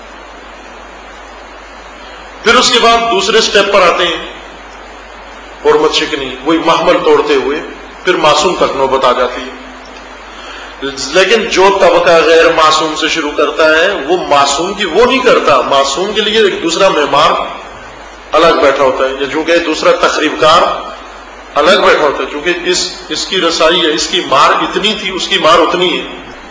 پھر اس کے بعد دوسرے سٹیپ پر آتے ہیں حرمت شکنی، وہی محمل توڑتے ہوئے پھر معصوم تک نوبت آ جاتی ہے. لیکن جو طبقہ غیر معصوم سے شروع کرتا ہے وہ معصوم کی وہ نہیں کرتا. معصوم کے لیے ایک دوسرا معمار الگ بیٹھا ہوتا ہے، یا جو کہ دوسرا تخریب کار الگ بیٹھا ہوتا ہے. چونکہ اس اس کی رسائی ہے، اس کی مار اتنی تھی، اس کی مار اتنی ہے.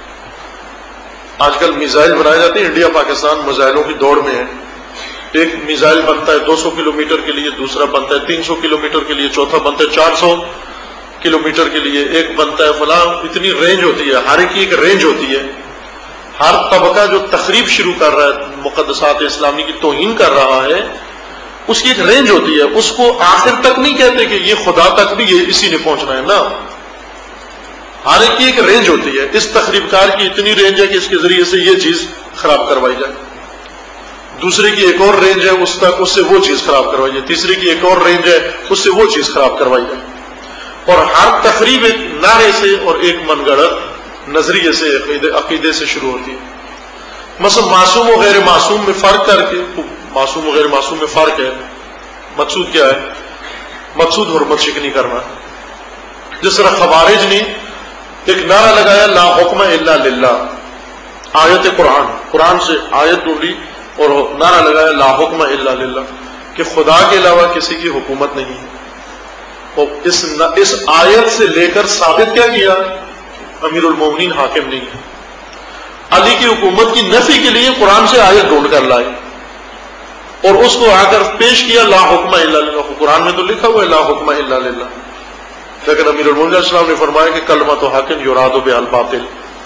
آج کل میزائل بنائے جاتے ہیں، انڈیا پاکستان میزائلوں کی دوڑ میں ہے. ایک میزائل بنتا ہے دو سو کلو میٹر کے لیے، دوسرا بنتا ہے تین سو کلو میٹر کے لیے، چوتھا بنتا ہے چار سو کلو میٹر کے لیے، ایک بنتا ہے فلاں. اتنی رینج ہوتی ہے، ہر ایک کی ایک رینج ہوتی ہے. ہر طبقہ جو تخریب شروع کر رہا ہے، مقدسات اسلامی کی توہین کر رہا ہے، اس کی ایک رینج ہوتی ہے. اس کو آخر تک نہیں کہتے کہ یہ خدا تک بھی یہ اسی نے پہنچنا ہے، نا. ہر ایک کی ایک رینج ہوتی ہے. اس تخریب کار کی اتنی رینج ہے کہ اس کے ذریعے سے یہ چیز خراب کروائی جائے. دوسرے کی ایک اور رینج ہے اس تک اس سے وہ چیز خراب کروائی جائے، تیسرے کی ایک اور رینج ہے اس سے وہ چیز خراب کروائی جائے، اور ہر تقریب ایک نعرے سے اور ایک من گڑت نظریے سے عقیدے, عقیدے سے شروع ہوتی ہے. مثلا معصوم و غیر معصوم میں فرق کر کے، معصوم و غیر معصوم میں فرق ہے، مقصود کیا ہے؟ مقصود حرمت شکنی کرنا. جس طرح خوارج نے ایک نعرہ لگایا لا حکم الا للہ، آیت قرآن قرآن سے آیت ڈھونڈی اور نعرہ لگایا لا حکم الا للہ، کہ خدا کے علاوہ کسی کی حکومت نہیں ہے. اور اس اس آیت سے لے کر ثابت کیا کیا؟ امیر المومنین حاکم نہیں ہے. علی کی حکومت کی نفی کے لیے قرآن سے آیت ڈھونڈ کر لائے اور اس کو آ کر پیش کیا لا حکم الا للہ. قرآن میں تو لکھا ہوا ہے لا حکم الا للہ، لیکن امیر المومنین علیہ السلام نے فرمایا کہ کلمۃ حق یراد بها الباطل.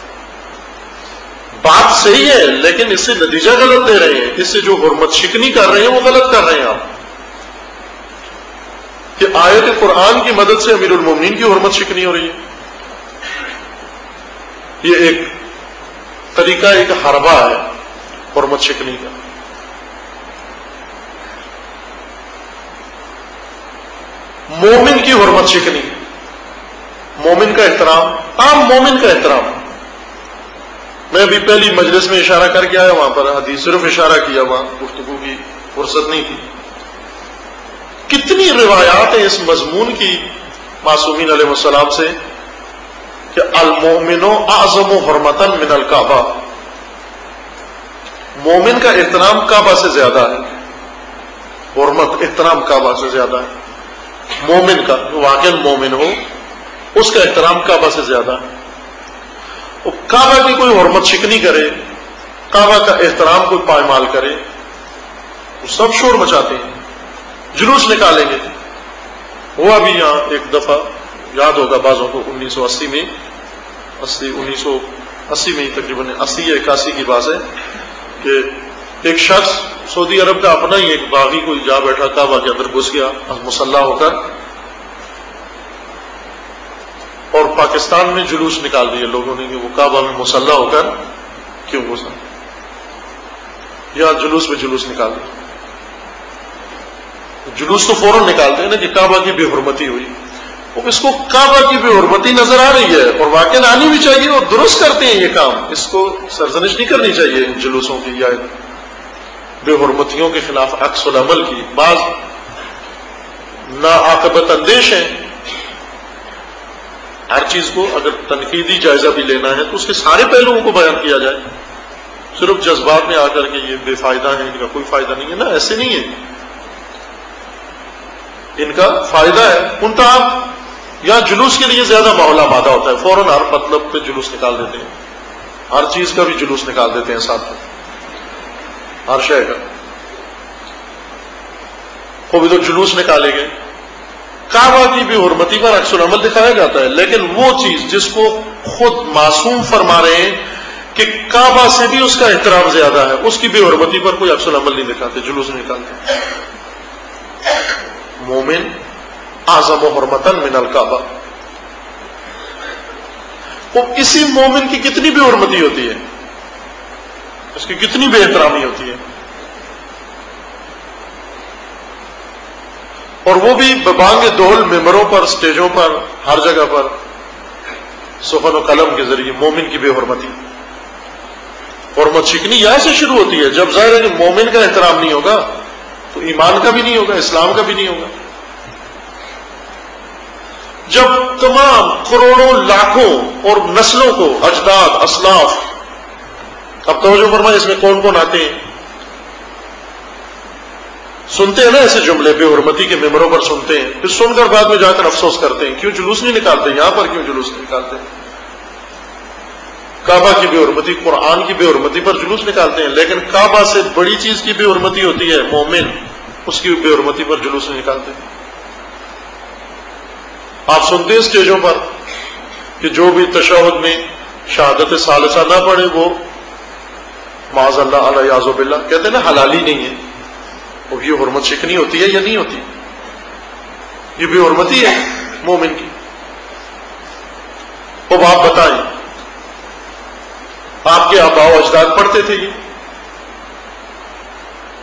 بات صحیح ہے لیکن اس سے نتیجہ غلط دے رہے ہیں، اس سے جو حرمت شکنی کر رہے ہیں وہ غلط کر رہے ہیں آپ، کہ آیت قرآن کی مدد سے امیر المومنین کی حرمت شکنی ہو رہی ہے. یہ ایک طریقہ، ایک حربہ ہے حرمت شکنی کا. مومن کی حرمت شکنی، مومن کا احترام، عام مومن کا احترام. میں ابھی پہلی مجلس میں اشارہ کر کے آیا، وہاں پر حدیث صرف اشارہ کیا، وہاں گفتگو کی فرصت نہیں تھی. کتنی روایات ہیں اس مضمون کی معصومین علیہ السلام سے کہ المومن اعظم حرمتا من الکعبہ، مومن کا احترام کعبہ سے زیادہ ہے. حرمت احترام کعبہ سے زیادہ ہے. مومن کا جو واقعی مومن ہو اس کا احترام کعبہ سے زیادہ ہے. اور کعبہ کی کوئی حرمت شکنی کرے، کعبہ کا احترام کوئی پائمال کرے، وہ سب شور مچاتے ہیں، جلوس نکالیں گے. ہوا بھی یہاں ایک دفعہ، یاد ہوگا بعضوں کو، انیس سو اسی میں اسی انیس سو اسی میں تقریباً اسی یا اکاسی کی بات ہے کہ ایک شخص سعودی عرب کا اپنا ہی ایک باغی کوئی جا بیٹھا، کعبہ کے اندر گھس گیا مسلح ہو کر، اور پاکستان میں جلوس نکال دیے لوگوں نے کہ وہ کعبہ میں مسلح ہو کر کیوں گھسا، یا جلوس میں جلوس نکال دیا. جلوس تو فوراً نکالتے ہیں نا کہ کعبہ کی بے حرمتی ہوئی. اس کو کعبہ کی بے حرمتی نظر آ رہی ہے اور واقعی آنی بھی چاہیے، اور درست کرتے ہیں یہ کام. اس کو سرزنش نہیں کرنی چاہیے ان جلوسوں کی یا بے حرمتیوں کے خلاف عکس العمل کی. بعض ناعاقبت اندیش ہیں، ہر چیز کو اگر تنقیدی جائزہ بھی لینا ہے تو اس کے سارے پہلوؤں کو بیان کیا جائے. صرف جذبات میں آ کر کے یہ بے فائدہ ہے، ان کا کوئی فائدہ نہیں ہے، نا ایسے نہیں ہے. ان کا فائدہ ہے. ان کا آپ یا جلوس کے لیے زیادہ ماحول آبادہ ہوتا ہے، فوراً ہر مطلب پہ جلوس نکال دیتے ہیں، ہر چیز کا بھی جلوس نکال دیتے ہیں ساتھ میں، ہر شے کا. خوب تو جلوس نکالے گئے، کعبہ کی بھی حرمتی پر عکس العمل دکھایا جاتا ہے، لیکن وہ چیز جس کو خود معصوم فرما رہے ہیں کہ کعبہ سے بھی اس کا احترام زیادہ ہے، اس کی بے حرمتی پر کوئی عکس العمل نہیں دکھاتے، جلوس نہیں نکالتے. مومن اعظم حرمتا من الکعبہ. وہ کسی مومن کی کتنی بے حرمتی ہوتی ہے، اس کی کتنی بے احترامی ہوتی ہے، اور وہ بھی ببانگ دول ممبروں پر، سٹیجوں پر، ہر جگہ پر سخن و قلم کے ذریعے. مومن کی بے حرمتی، حرمت شکنی یہاں سے شروع ہوتی ہے. جب ظاہر ہے کہ مومن کا احترام نہیں ہوگا تو ایمان کا بھی نہیں ہوگا، اسلام کا بھی نہیں ہوگا. جب تمام کروڑوں لاکھوں اور نسلوں کو، اجداد، اسلاف، اب توجہ فرمائیں اس میں کون کون آتے ہیں، سنتے ہیں نا ایسے جملے بے حرمتی کے ممبروں پر سنتے ہیں، پھر سن کر بعد میں جا کر افسوس کرتے ہیں کیوں جلوس نہیں نکالتے، یہاں پر کیوں جلوس نہیں نکالتے. کعبہ کی بے حرمتی، قرآن کی بے حرمتی پر جلوس نکالتے ہیں، لیکن کعبہ سے بڑی چیز کی بے حرمتی ہوتی ہے مومن، اس کی بے حرمتی پر جلوس نہیں نکالتے. آپ سنتے ہیں اسٹیجوں پر کہ جو بھی تشہد میں شہادت ثالثہ نہ پڑھے وہ معاذ اللہ علیہ یعوذ باللہ کہتے ہیں نا حلالی نہیں ہے. اور یہ حرمت شکنی ہوتی ہے یا نہیں ہوتی؟ یہ بے حرمتی ہے مومن کی. اب آپ بتائیں، آپ کے آباء و اجداد پڑھتے تھے یہ،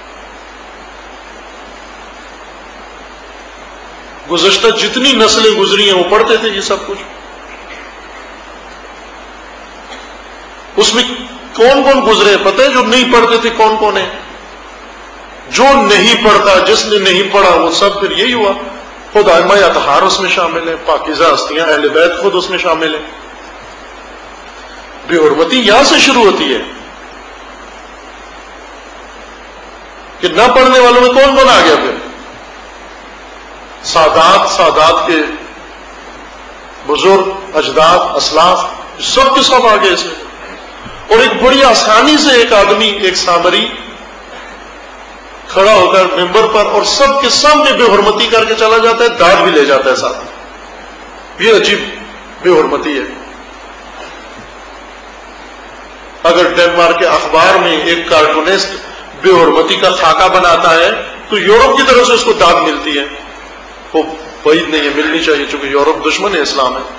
گزشتہ جتنی نسلیں گزری ہیں وہ پڑھتے تھے یہ سب کچھ. اس میں کون کون گزرے پتہ ہے؟ جو نہیں پڑھتے تھے کون کون ہیں؟ جو نہیں پڑھتا، جس نے نہیں پڑھا وہ سب پھر یہی ہوا. خود ائمہ اطہار اس میں شامل ہیں، پاکیزہ ہستیاں اہل بیت خود اس میں شامل ہیں. بے حرمتی یہاں سے شروع ہوتی ہے کہ نہ پڑھنے والوں میں کون کون آ گیا پھر؟ سادات، سادات کے بزرگ، اجداد، اسلاف، سب کے سب آ گئے اس میں. اور ایک بڑی آسانی سے ایک آدمی، ایک سامری کھڑا ہو کر ممبر پر اور سب کے سامنے بے حرمتی کر کے چلا جاتا ہے، داد بھی لے جاتا ہے ساتھ. یہ عجیب بے حرمتی ہے. اگر ڈنمارک کے اخبار میں ایک کارٹونسٹ بے حرمتی کا خاکہ بناتا ہے تو یورپ کی طرف سے اس کو داد ملتی ہے. وہ بعید نہیں ہے، ملنی چاہیے چونکہ یورپ دشمن ہے اسلام ہے.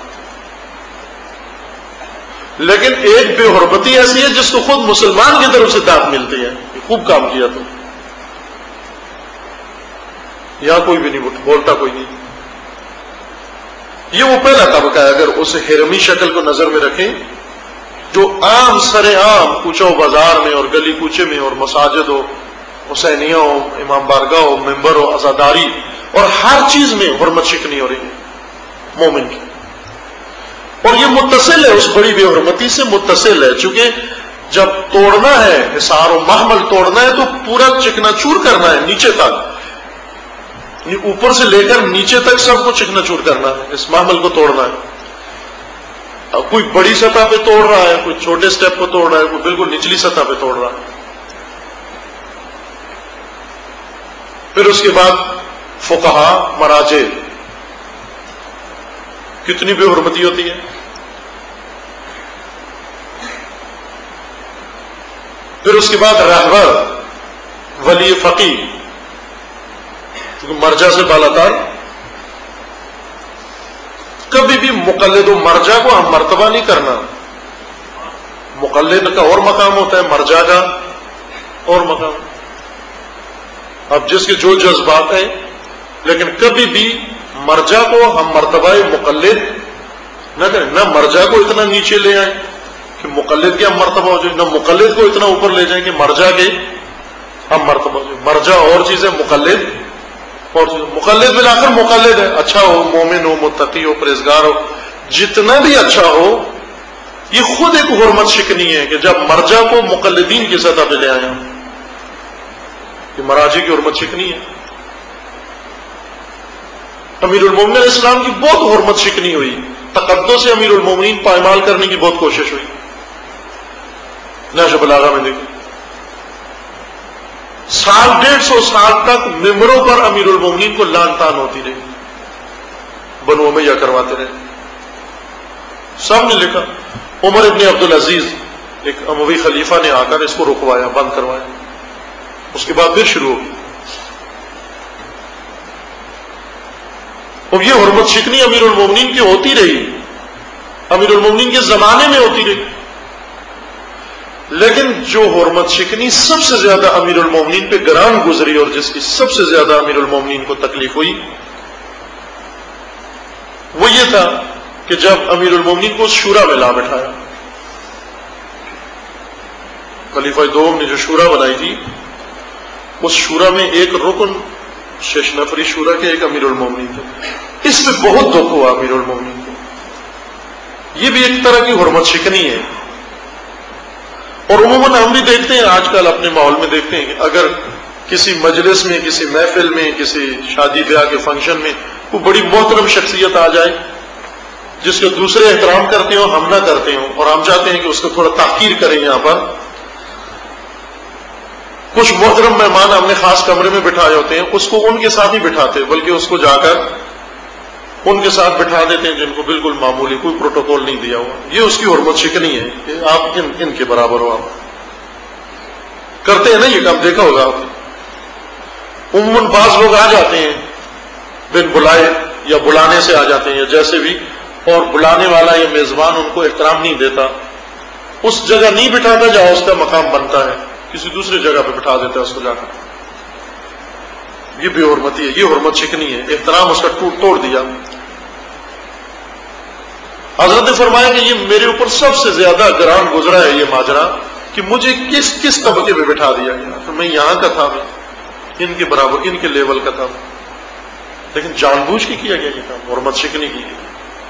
لیکن ایک بے حرمتی ایسی ہے جس کو خود مسلمان کی طرف سے داد ملتی ہے. خوب کام کیا تو یہاں کوئی بھی نہیں بولتا، کوئی نہیں. یہ وہ پہلا طبقہ ہے. اگر اس ہرمی شکل کو نظر میں رکھیں جو عام سر عام کوچہ و بازار میں اور گلی کوچے میں اور مساجد ہو، حسینیہ ہو، امام بارگاہ ہو، ممبر ہو، عزاداری اور ہر چیز میں حرمت شکنی ہو رہی ہے مومن کی. اور یہ متصل ہے، اس بڑی بے حرمتی سے متصل ہے. چونکہ جب توڑنا ہے، حصار و محمل توڑنا ہے تو پورا چکنا چور کرنا ہے نیچے تک. یہ اوپر سے لے کر نیچے تک سب کو چکنا چور کرنا ہے، اس محمل کو توڑنا ہے. اب کوئی بڑی سطح پہ توڑ رہا ہے، کوئی چھوٹے سٹیپ کو توڑ رہا ہے، کوئی بالکل نچلی سطح پہ توڑ رہا ہے. پھر اس کے بعد فقہا، مراجع، کتنی بے حرمتی ہوتی ہے. پھر اس کے بعد رہبر، ولی فقی، کیونکہ مرجع سے بالاتر. کبھی بھی مقلد و مرجع کو ہم مرتبہ نہیں کرنا. مقلد کا اور مقام ہوتا ہے، مرجع کا اور مقام. اب جس کے جو جذبات ہیں، لیکن کبھی بھی مرجع کو ہم مرتبہ مقلد نہ کریں. نہ مرجع کو اتنا نیچے لے آئیں کہ مقلد کے ہم مرتبہ ہو جائیں، نہ مقلد کو اتنا اوپر لے جائیں کہ مرجع کے ہم مرتبہ ہو جائیں. مرجع اور چیز ہے، مقلد اور چیز. مقلد بالآخر مقلد ہے، اچھا ہو، مومن ہو، متقی ہو، پرہیزگار ہو، جتنا بھی اچھا ہو. یہ خود ایک حرمت شکنی ہے کہ جب مرجع کو مقلدین کی سطح پہ لے آئے ہم، یہ مراجع کی حرمت شکنی ہے. امیر المومنین اسلام کی بہت حرمت شکنی ہوئی. تقدس سے امیر المومنین پائمال کرنے کی بہت کوشش ہوئی. نہج بلاغہ میں دیکھیں، سال ڈیڑھ سو سال تک ممبروں پر امیر المومنین کو لان تان ہوتی رہی، بنو امیہ کرواتے رہے. سب نے لکھا. عمر ابن عبدالعزیز ایک اموی خلیفہ نے آ کر اس کو رکوایا، بند کروایا. اس کے بعد پھر شروع ہوگی. اور یہ حرمت شکنی امیر المومنین کی ہوتی رہی، امیر المومنین کے زمانے میں ہوتی رہی. لیکن جو حرمت شکنی سب سے زیادہ امیر المومنین پہ گران گزری اور جس کی سب سے زیادہ امیر المومنین کو تکلیف ہوئی، وہ یہ تھا کہ جب امیر المومنین کو شورا میں لا بٹھایا. خلیفہ دوم نے جو شورا بنائی تھی، اس شورا میں ایک رکن شش نفری شورا کے ایک امیر المومنین تھے. اس پہ بہت دکھ ہوا امیر المومنین کو. یہ بھی ایک طرح کی حرمت شکنی ہے. اور عموماً ہم بھی دیکھتے ہیں آج کل اپنے ماحول میں دیکھتے ہیں کہ اگر کسی مجلس میں، کسی محفل میں، کسی شادی بیاہ کے فنکشن میں کوئی بڑی محترم شخصیت آ جائے جس کو دوسرے احترام کرتے ہوں، ہم نہ کرتے ہوں، اور ہم چاہتے ہیں کہ اس کو تھوڑا تحقیر کریں. یہاں پر کچھ محترم مہمان ہم نے خاص کمرے میں بٹھائے ہوتے ہیں، اس کو ان کے ساتھ ہی بٹھاتے، بلکہ اس کو جا کر ان کے ساتھ بٹھا دیتے ہیں جن کو بالکل معمولی کوئی پروٹوکول نہیں دیا ہوا. یہ اس کی حرمت شکنی ہے کہ آپ ان ان کے برابر ہو. آپ کرتے ہیں نا یہ کام، دیکھا ہوگا آپ. عموماً بعض لوگ آ جاتے ہیں بن بلائے یا بلانے سے آ جاتے ہیں یا جیسے بھی، اور بلانے والا یا میزبان ان کو احترام نہیں دیتا، اس جگہ نہیں بٹھاتا جہاں اس کا مقام بنتا ہے، کسی دوسری جگہ پہ بٹھا دیتا ہے اس کو جا کر. یہ بے حرمتی ہے، یہ حرمت شکنی ہے، احترام اس کا ٹوٹ توڑ دیا۔ حضرت نے فرمایا کہ یہ میرے اوپر سب سے زیادہ گران گزرا ہے یہ ماجرا کہ مجھے کس کس طبقے میں بٹھا دیا گیا، تو میں یہاں کا تھا، میں ان کے برابر، ان کے لیول کا تھا، لیکن جان بوجھ کے کیا گیا یہ کام، حرمت شکنی کی گئی۔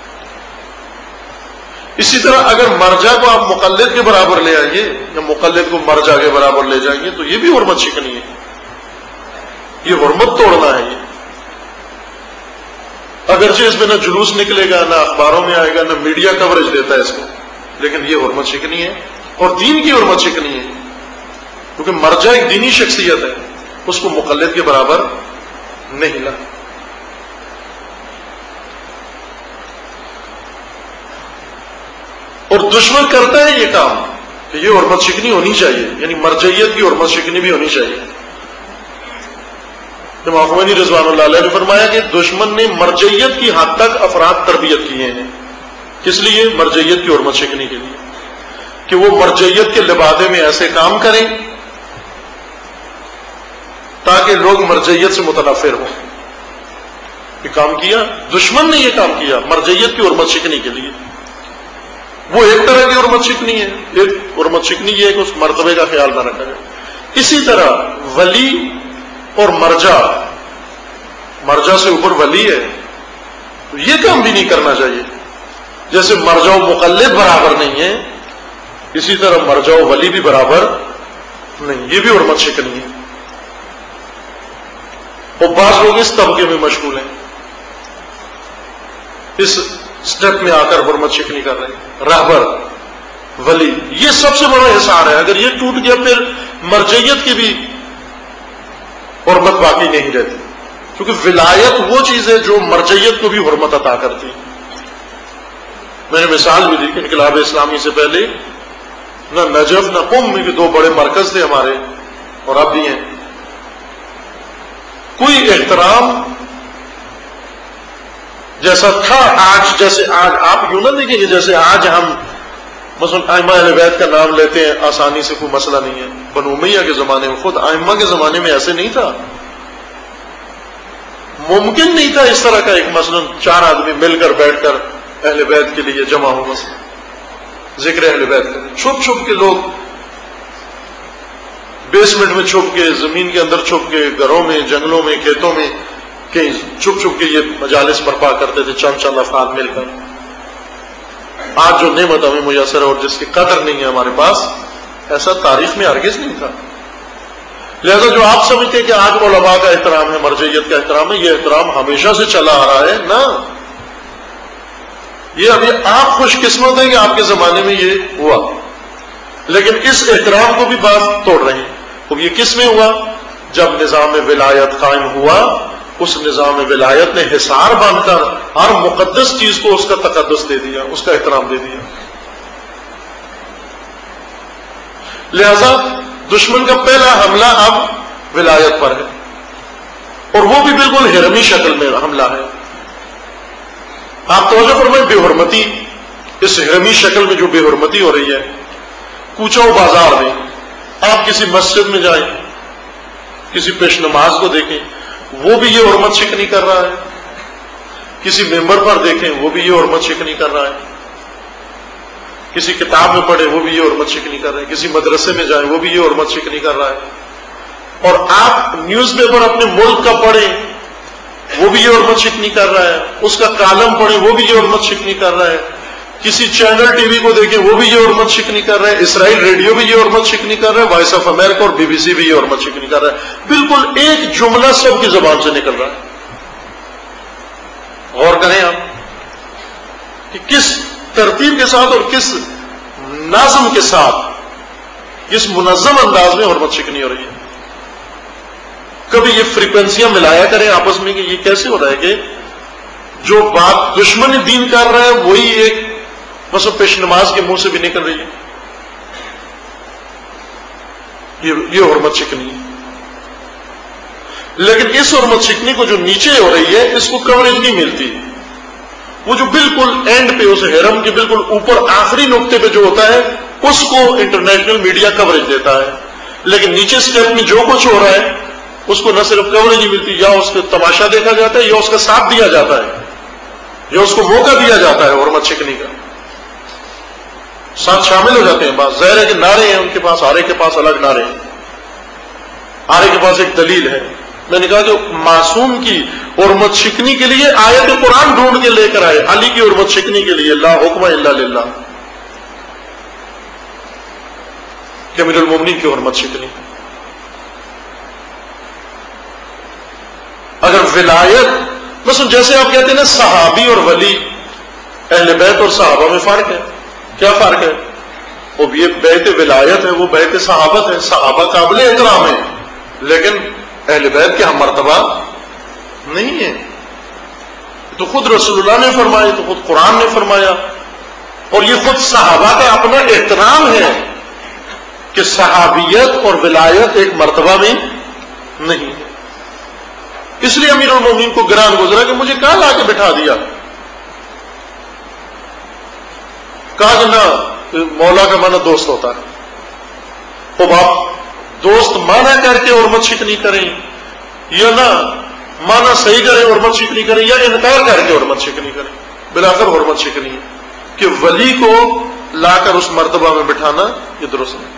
اسی طرح اگر مرجع کو آپ مقلد کے برابر لے آئیے یا مقلد کو مرجع کے برابر لے جائیں گے تو یہ بھی حرمت شکنی ہے، یہ حرمت توڑنا ہے۔ یہ اگرچہ اس میں نہ جلوس نکلے گا، نہ اخباروں میں آئے گا، نہ میڈیا کوریج دیتا ہے اس کو، لیکن یہ حرمت شکنی ہے اور دین کی حرمت شکنی ہے، کیونکہ مرجع ایک دینی شخصیت ہے، اس کو مقلد کے برابر نہیں لا۔ اور دشمن کرتا ہے یہ کام کہ یہ حرمت شکنی ہونی چاہیے، یعنی مرجعیت کی حرمت شکنی بھی ہونی چاہیے۔ امام خمینی رضوان اللہ علیہ نے فرمایا کہ دشمن نے مرجعیت کی حد تک افراد تربیت کیے ہیں، کس لیے؟ مرجعیت کی حرمت شکنی کے لیے، کہ وہ مرجعیت کے لبادے میں ایسے کام کریں تاکہ لوگ مرجعیت سے متنفر ہوں۔ یہ کام کیا، دشمن نے یہ کام کیا مرجعیت کی حرمت شکنی کے لیے۔ وہ ایک طرح کی حرمت شکنی ہے، ایک حرمت شکنی یہ ہے کہ اس مرتبے کا خیال نہ رکھا جائے۔ اسی طرح ولی اور مرجع، مرجع سے اوپر ولی ہے تو یہ کام بھی نہیں کرنا چاہیے۔ جیسے مرجع و مقلد برابر نہیں ہے، اسی طرح مرجع و ولی بھی برابر نہیں، یہ بھی حرمت شکنی ہے۔ اور بعض لوگ اس طبقے میں مشغول ہیں، اس سٹیپ میں آ کر حرمت شکنی کر رہے ہیں۔ رہبر، ولی، یہ سب سے بڑا حصار ہے، اگر یہ ٹوٹ گیا پھر مرجعیت کی بھی حرمت باقی نہیں رہتی، کیونکہ ولایت وہ چیز ہے جو مرجعیت کو بھی حرمت عطا کرتی ہے۔ میں نے مثال بھی دی کہ انقلاب اسلامی سے پہلے نہ نجف نہ قم میں بھی دو بڑے مرکز تھے ہمارے، اور اب بھی ہیں، کوئی احترام جیسا تھا آج، جیسے آج آپ یوں نہ دیکھیں کہ جیسے آج ہم مثلا ائمہ اہل بیت کا نام لیتے ہیں آسانی سے، کوئی مسئلہ نہیں ہے۔ بنو امیہ کے زمانے میں، خود ائمہ کے زمانے میں ایسے نہیں تھا، ممکن نہیں تھا اس طرح کا ایک مثلا چار آدمی مل کر بیٹھ کر اہل بیت کے لیے جمع ہو، مثلا ذکر اہل بیت کریں، چھپ چھپ کے لوگ بیسمنٹ میں چھپ کے، زمین کے اندر چھپ کے، گھروں میں، جنگلوں میں، کھیتوں میں کہیں چھپ چھپ کے یہ مجالس برپا کرتے تھے چند چند افراد مل کر۔ آج جو نعمت ہمیں میسر ہے اور جس کی قدر نہیں ہے ہمارے پاس، ایسا تاریخ میں ہرگز نہیں تھا۔ لہذا جو آپ سمجھتے ہیں کہ آج علماء کا احترام ہے، مرجعیت کا احترام ہے، یہ احترام ہمیشہ سے چلا آ رہا ہے نا، یہ ابھی آپ خوش قسمت ہیں کہ آپ کے زمانے میں یہ ہوا، لیکن اس احترام کو بھی بات توڑ رہے ہیں۔ اب یہ کس میں ہوا؟ جب نظام ولایت قائم ہوا، اس نظام ولایت نے حصار باندھ کر ہر مقدس چیز کو اس کا تقدس دے دیا، اس کا احترام دے دیا۔ لہذا دشمن کا پہلا حملہ اب ولایت پر ہے، اور وہ بھی بالکل ہرمی شکل میں حملہ ہے۔ آپ توجہ فرمائیں، بے حرمتی، اس ہرمی شکل میں جو بے حرمتی ہو رہی ہے، کوچہ و بازار میں، آپ کسی مسجد میں جائیں، کسی پیش نماز کو دیکھیں، وہ بھی یہ حرمت شکنی کر رہا ہے، کسی ممبر پر دیکھیں وہ بھی یہ حرمت شکنی کر رہا ہے، کسی کتاب میں پڑھیں وہ بھی یہ حرمت شکنی کر رہے ہیں، کسی مدرسے میں جائیں وہ بھی یہ حرمت شکنی کر رہا ہے، اور آپ نیوز پیپر اپنے ملک کا پڑھیں وہ بھی یہ حرمت شکنی کر رہا ہے، اس کا کالم پڑھیں وہ بھی یہ حرمت شکنی کر رہا ہے، کسی چینل ٹی وی کو دیکھیں وہ بھی یہ حرمت شکنی کر رہے ہیں، اسرائیل ریڈیو بھی یہ حرمت شکنی کر رہا ہے، وائس آف امریکہ اور بی بی سی بھی یہ حرمت شکنی کر رہا ہے، بالکل ایک جملہ سب کی زبان سے نکل رہا ہے۔ غور کریں آپ کہ کس ترتیب کے ساتھ اور کس نظم کے ساتھ، کس منظم انداز میں حرمت شکنی ہو رہی ہے۔ کبھی یہ فریکوینسیاں ملایا کریں آپس میں کہ یہ کیسے ہو رہا ہے کہ جو بات دشمن دین کر رہا ہے وہی ایک بس پیش نماز کے منہ سے بھی نکل رہی ہے، یہ حرمت شکنی ہے۔ لیکن اس حرمت شکنی کو جو نیچے ہو رہی ہے اس کو کوریج نہیں ملتی، وہ جو بالکل اینڈ پہ، اس حرم کے بالکل اوپر آخری نقطے پہ جو ہوتا ہے اس کو انٹرنیشنل میڈیا کوریج دیتا ہے، لیکن نیچے سٹیپ میں جو کچھ ہو رہا ہے اس کو نہ صرف کوریج نہیں ملتی، یا اس کا تماشا دیکھا جاتا ہے، یا اس کا ساتھ دیا جاتا ہے، یا اس کو موقع دیا جاتا ہے حرمت چھکنی کا، ساتھ شامل ہو جاتے ہیں۔ بات ظاہر ہے کہ نعرے ہیں ان کے پاس، آرے کے پاس الگ نعرے ہیں، آرے کے پاس ایک دلیل ہے۔ میں نے کہا جو معصوم کی حرمت شکنی کے لیے آیت قرآن ڈھونڈ کے لے کر آئے، علی کی حرمت شکنی کے لیے لا حکم الا للہ، کہ امیر المومنین کی حرمت شکنی۔ اگر ولایت مثلا جیسے آپ کہتے ہیں نا صحابی اور ولی، اہل بیت اور صحابہ میں فرق ہے، کیا فرق ہے؟ وہ یہ بیت ولایت ہے، وہ بیت صحابت ہے، صحابہ قابل احترام ہے، لیکن اہل بیت کے ہم مرتبہ نہیں ہے۔ تو خود رسول اللہ نے فرمایا، تو خود قرآن نے فرمایا، اور یہ خود صحابہ کا اپنا احترام ہے کہ صحابیت اور ولایت ایک مرتبہ میں نہیں ہے۔ اس لیے امیر المومنین کو گران گزرا کہ مجھے کہاں لا کے بٹھا دیا، کہا کہ نہ مولا کا مانا دوست ہوتا ہے، وہ باپ دوست مانا کر کے حرمت شکنی کریں، یا نہ مانا صحیح کریں حرمت شکنی کریں، یا انکار کر کے حرمت شکنی کریں، بلاخر حرمت شکنی ہے کہ ولی کو لا کر اس مرتبہ میں بٹھانا یہ درست نہیں۔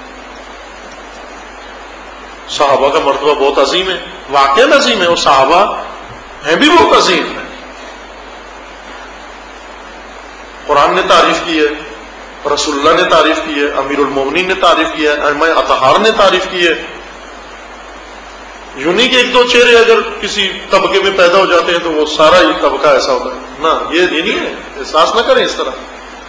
صحابہ کا مرتبہ بہت عظیم ہے، واقعی عظیم ہے، اور صحابہ ہیں بھی بہت عظیم ہیں۔ قرآن نے تعریف کی ہے، رسول اللہ نے تعریف کی ہے، امیر المومنین نے تعریف کی ہے، ائمہ اطہار نے تعریف کی ہے۔ یوں نہیں کہ ایک دو چہرے اگر کسی طبقے میں پیدا ہو جاتے ہیں تو وہ سارا ہی طبقہ ایسا ہوتا ہے، نہ، یہ نہیں ہے، احساس نہ کریں اس طرح۔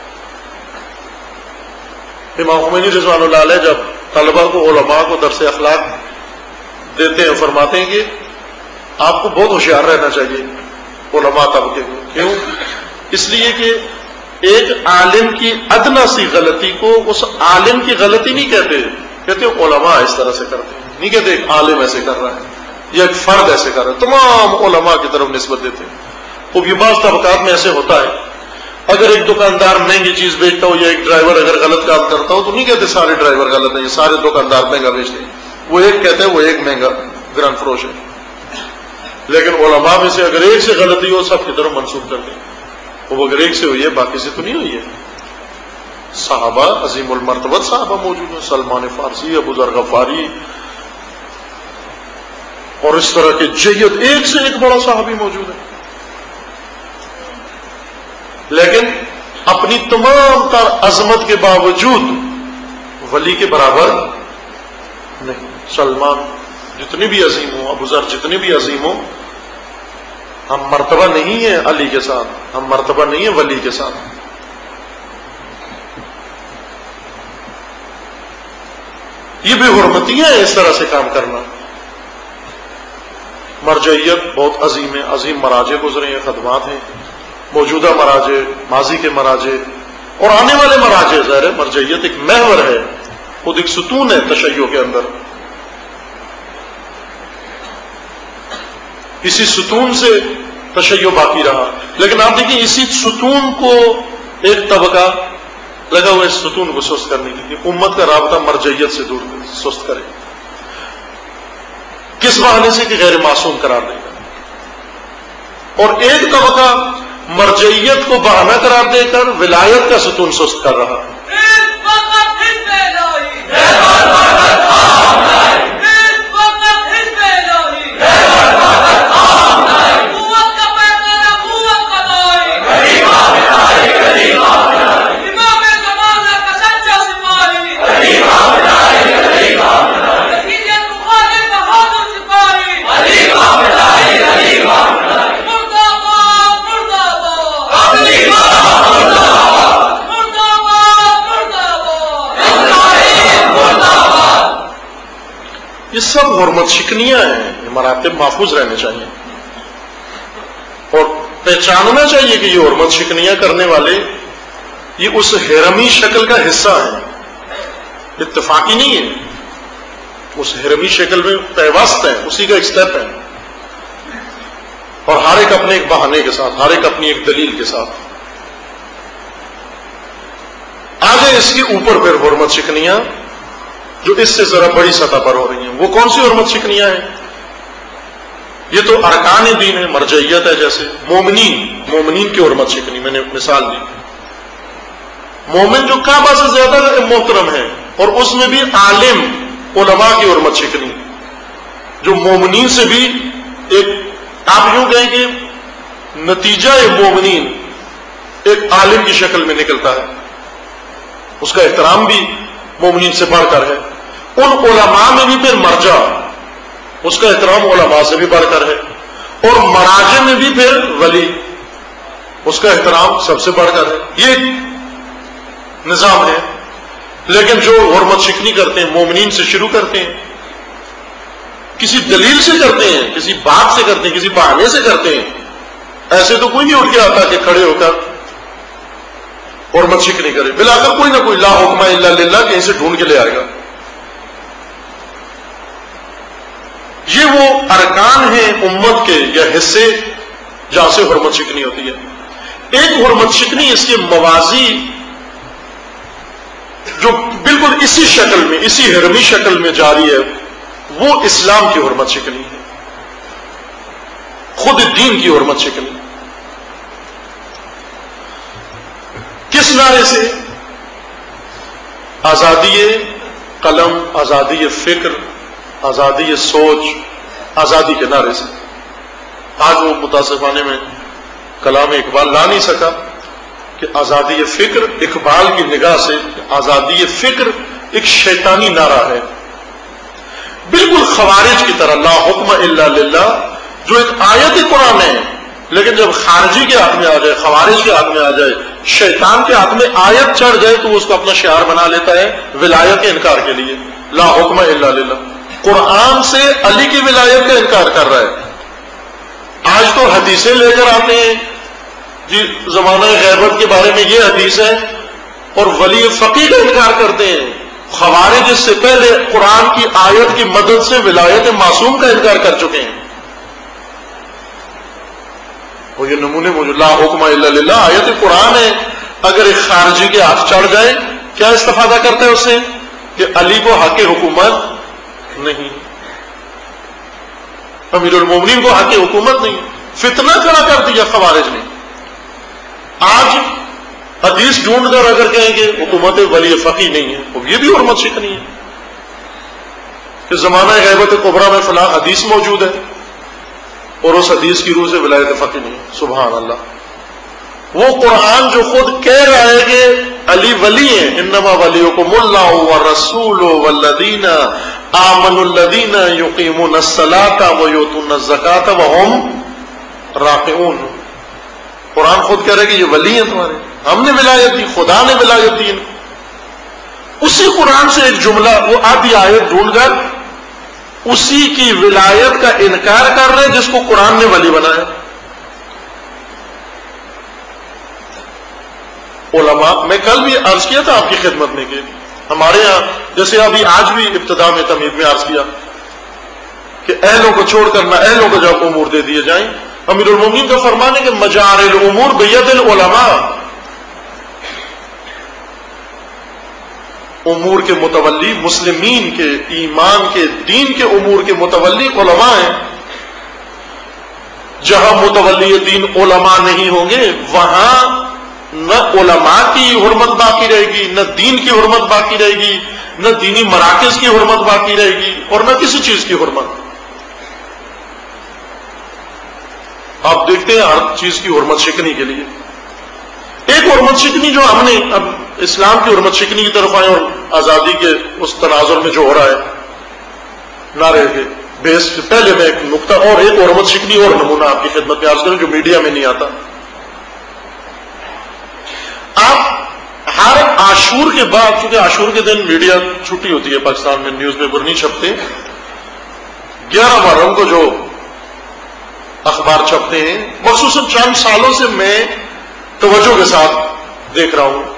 امام خمینی رضوان اللہ علیہ جب طلبہ کو، علماء کو درس اخلاق دیتے ہیں، فرماتے ہیں کہ آپ کو بہت ہوشیار رہنا چاہیے علماء طبقے کو۔ کیوں؟ اس لیے کہ ایک عالم کی ادنا سی غلطی کو اس عالم کی غلطی نہیں کہتے، کہتے علماء اس طرح سے کرتے ہیں، نہیں کہتے ایک عالم ایسے کر رہا ہے یا ایک فرد ایسے کر رہا ہے، تمام علماء کی طرف نسبت دیتے ہیں۔ وہ بھی بعض طبقات میں ایسے ہوتا ہے، اگر ایک دکاندار مہنگی چیز بیچتا ہو یا ایک ڈرائیور اگر غلط کام کرتا ہو تو نہیں کہتے سارے ڈرائیور غلط ہیں، سارے دکاندار مہنگا بیچتے ہیں، وہ ایک کہتے ہیں وہ ایک مہنگا گران فروش ہے، لیکن علماء میں سے اگر ایک سے غلطی ہو سب کی طرف منسوخ کرتے ہیں، وہ اگر ایک سے ہوئی ہے باقی سے تو نہیں ہوئی ہے۔ صحابہ عظیم المرتبت صحابہ موجود ہیں، سلمان فارسی، ابو ذر غفاری، اور اس طرح کے جید ایک سے ایک بڑا صحابی موجود ہے، لیکن اپنی تمام تر عظمت کے باوجود ولی کے برابر نہیں۔ سلمان جتنی بھی عظیم ہو، ابو ذر جتنی بھی عظیم ہو، ہم مرتبہ نہیں ہیں علی کے ساتھ، ہم مرتبہ نہیں ہیں ولی کے ساتھ۔ یہ بے حرمتیاں ہیں اس طرح سے کام کرنا۔ مرجعیت بہت عظیم ہے، عظیم مراجع گزرے ہیں، خدمات ہیں، موجودہ مراجع، ماضی کے مراجع اور آنے والے مراجع۔ ظاہر ہے مرجعیت ایک محور ہے، خود ایک ستون ہے تشیع کے اندر، اسی ستون سے تشیع باقی رہا۔ لیکن آپ دیکھیں اسی ستون کو ایک طبقہ لگا ہوا اس ستون کو سست کرنے کے لیے، امت کا رابطہ مرجعیت سے دور سست کرے، کس بہانے سے کہ غیر معصوم قرار دے گا، اور ایک طبقہ مرجعیت کو بہانہ قرار دے کر ولایت کا ستون سست کر رہا۔ یہ سب حرمت شکنیاں ہیں، یہ مراتب محفوظ رہنے چاہیے، اور پہچاننا چاہیے کہ یہ حرمت شکنیاں کرنے والے یہ اس ہرمی شکل کا حصہ ہیں، اتفاقی نہیں ہے، اس ہرمی شکل میں پیوست ہیں، اسی کا ایک سٹیپ ہے، اور ہر ایک اپنے ایک بہانے کے ساتھ، ہر ایک اپنی ایک دلیل کے ساتھ۔ آگے اس کے اوپر پھر حرمت شکنیاں جو اس سے ذرا بڑی سطح پر ہو رہی ہیں، وہ کون سی حرمت شکنیاں ہیں؟ یہ تو ارکان دین ہے، مرجعیت ہے. جیسے مومنین مومنین کی حرمت شکنی میں نے مثال دی. مومن جو کعبہ سے زیادہ محترم ہے، اور اس میں بھی عالم علماء کی حرمت شکنی، جو مومنین سے بھی ایک آپ یوں کہیں کہ نتیجہ مومنین ایک عالم کی شکل میں نکلتا ہے، اس کا احترام بھی مومنین سے بڑھ کر ہے. ان علماء میں بھی پھر مرجع، اس کا احترام علماء سے بھی بڑھ کر ہے. اور مراجع میں بھی پھر ولی، اس کا احترام سب سے بڑھ کر ہے. یہ نظام ہے. لیکن جو حرمت شکنی کرتے ہیں مومنین سے شروع کرتے ہیں، کسی دلیل سے کرتے ہیں، کسی بات سے کرتے ہیں، کسی بہانے سے کرتے ہیں. ایسے تو کوئی نہیں اٹھ کے آتا کہ کھڑے ہو کر حرمت شکنی کرے. بلا کر کوئی نہ کوئی لا حکم الا للہ کہیں سے ڈھونڈ کے لے آئے گا. یہ وہ ارکان ہیں امت کے یا حصے جہاں سے حرمت شکنی ہوتی ہے. ایک حرمت شکنی اس کے موازی جو بالکل اسی شکل میں، اسی حرمی شکل میں جاری ہے، وہ اسلام کی حرمت شکنی ہے، خود دین کی حرمت شکنی. کس نعرے سے؟ آزادی قلم، آزادی فکر، آزادی سوچ، آزادی کے نعرے سے. آج وہ متاسفانہ میں کلام اقبال لا نہیں سکا کہ آزادی فکر، اقبال کی نگاہ سے آزادی فکر ایک شیطانی نعرہ ہے، بالکل خوارج کی طرح. لا حکم الا للہ جو ایک آیت قرآن ہے، لیکن جب خارجی کے ہاتھ میں آ جائے، خوارج کے ہاتھ میں آ جائے، شیطان کے ہاتھ میں آیت چڑھ جائے تو وہ اس کو اپنا شعار بنا لیتا ہے ولایت کے انکار کے لیے. لا حکم الا للہ قرآن سے علی کی ولایت کا انکار کر رہا ہے. آج تو حدیثیں لے کر آتے ہیں جی زمانہ غیبت کے بارے میں یہ حدیث ہے، اور ولی فقیہ کا انکار کرتے ہیں. خوارج اس سے پہلے قرآن کی آیت کی مدد سے ولایت معصوم کا انکار کر چکے ہیں. وہ یہ نمونے موجود. لا حکم الا للہ آیت قرآن ہے، اگر ایک خارجی کے ہاتھ چڑھ جائے کیا استفادہ کرتا ہے اس سے؟ کہ علی کو حق حکومت نہیں، امیر المومنین کو حق حکومت نہیں. فتنہ کھڑا کر دیا خوارج نے. آج حدیث ڈھونڈ کر اگر کہیں کہ حکومت ولی فقی نہیں ہے، تو یہ بھی حرمت شکنی ہے کہ زمانہ غیبت کبریٰ میں فلاں حدیث موجود ہے اور اس حدیث کی روح سے ولایت فقی نہیں ہے. سبحان اللہ. وہ قرآن جو خود کہہ رہا ہے کہ علی ولی ہیں، انما ولیکم اللہ والرسول والذین آمنوا الذین یقیمون الصلاۃ ویؤتون الزکاۃ وهم راکعون. قرآن خود کہہ رہا ہے کہ یہ ولی ہیں تمہارے، ہم نے ولایت دی، خدا نے ولایت دی. اسی قرآن سے ایک جملہ وہ آدھی آیت ڈھونڈ کر اسی کی ولایت کا انکار کر رہے ہیں جس کو قرآن نے ولی بنایا. علماء، میں کل بھی عرض کیا تھا آپ کی خدمت میں کہ ہمارے ہاں جیسے ابھی آج بھی ابتدا میں تمہید میں عرض کیا کہ اہلوں کو چھوڑ کر نہ اہلوں کو جب امور دے دیے جائیں. امیر المومنین کا فرمان ہے کہ مجار الامور بید العلماء، امور کے متولی، مسلمین کے ایمان کے دین کے امور کے متولی علماء ہیں. جہاں متولی دین علماء نہیں ہوں گے وہاں نہ علماء کی حرمت باقی رہے گی، نہ دین کی حرمت باقی رہے گی، نہ دینی مراکز کی حرمت باقی رہے گی، اور نہ کسی چیز کی حرمت. آپ دیکھتے ہیں ہر چیز کی حرمت شکنی کے لیے ایک حرمت شکنی جو ہم نے اب اسلام کی حرمت شکنی کی طرف آئے اور آزادی کے اس تناظر میں جو ہو رہا ہے نعرے کے بیس سے پہلے میں ایک نقطہ اور ایک حرمت شکنی اور نمونہ آپ کی خدمت میں عرض کروں جو میڈیا میں نہیں آتا. آپ ہر عاشور کے بعد، چونکہ عاشور کے دن میڈیا چھٹی ہوتی ہے پاکستان میں، نیوز پیپر نہیں چھپتے، گیارہ محرم کو جو اخبار چھپتے ہیں مخصوصاً چند سالوں سے میں توجہ کے ساتھ دیکھ رہا ہوں،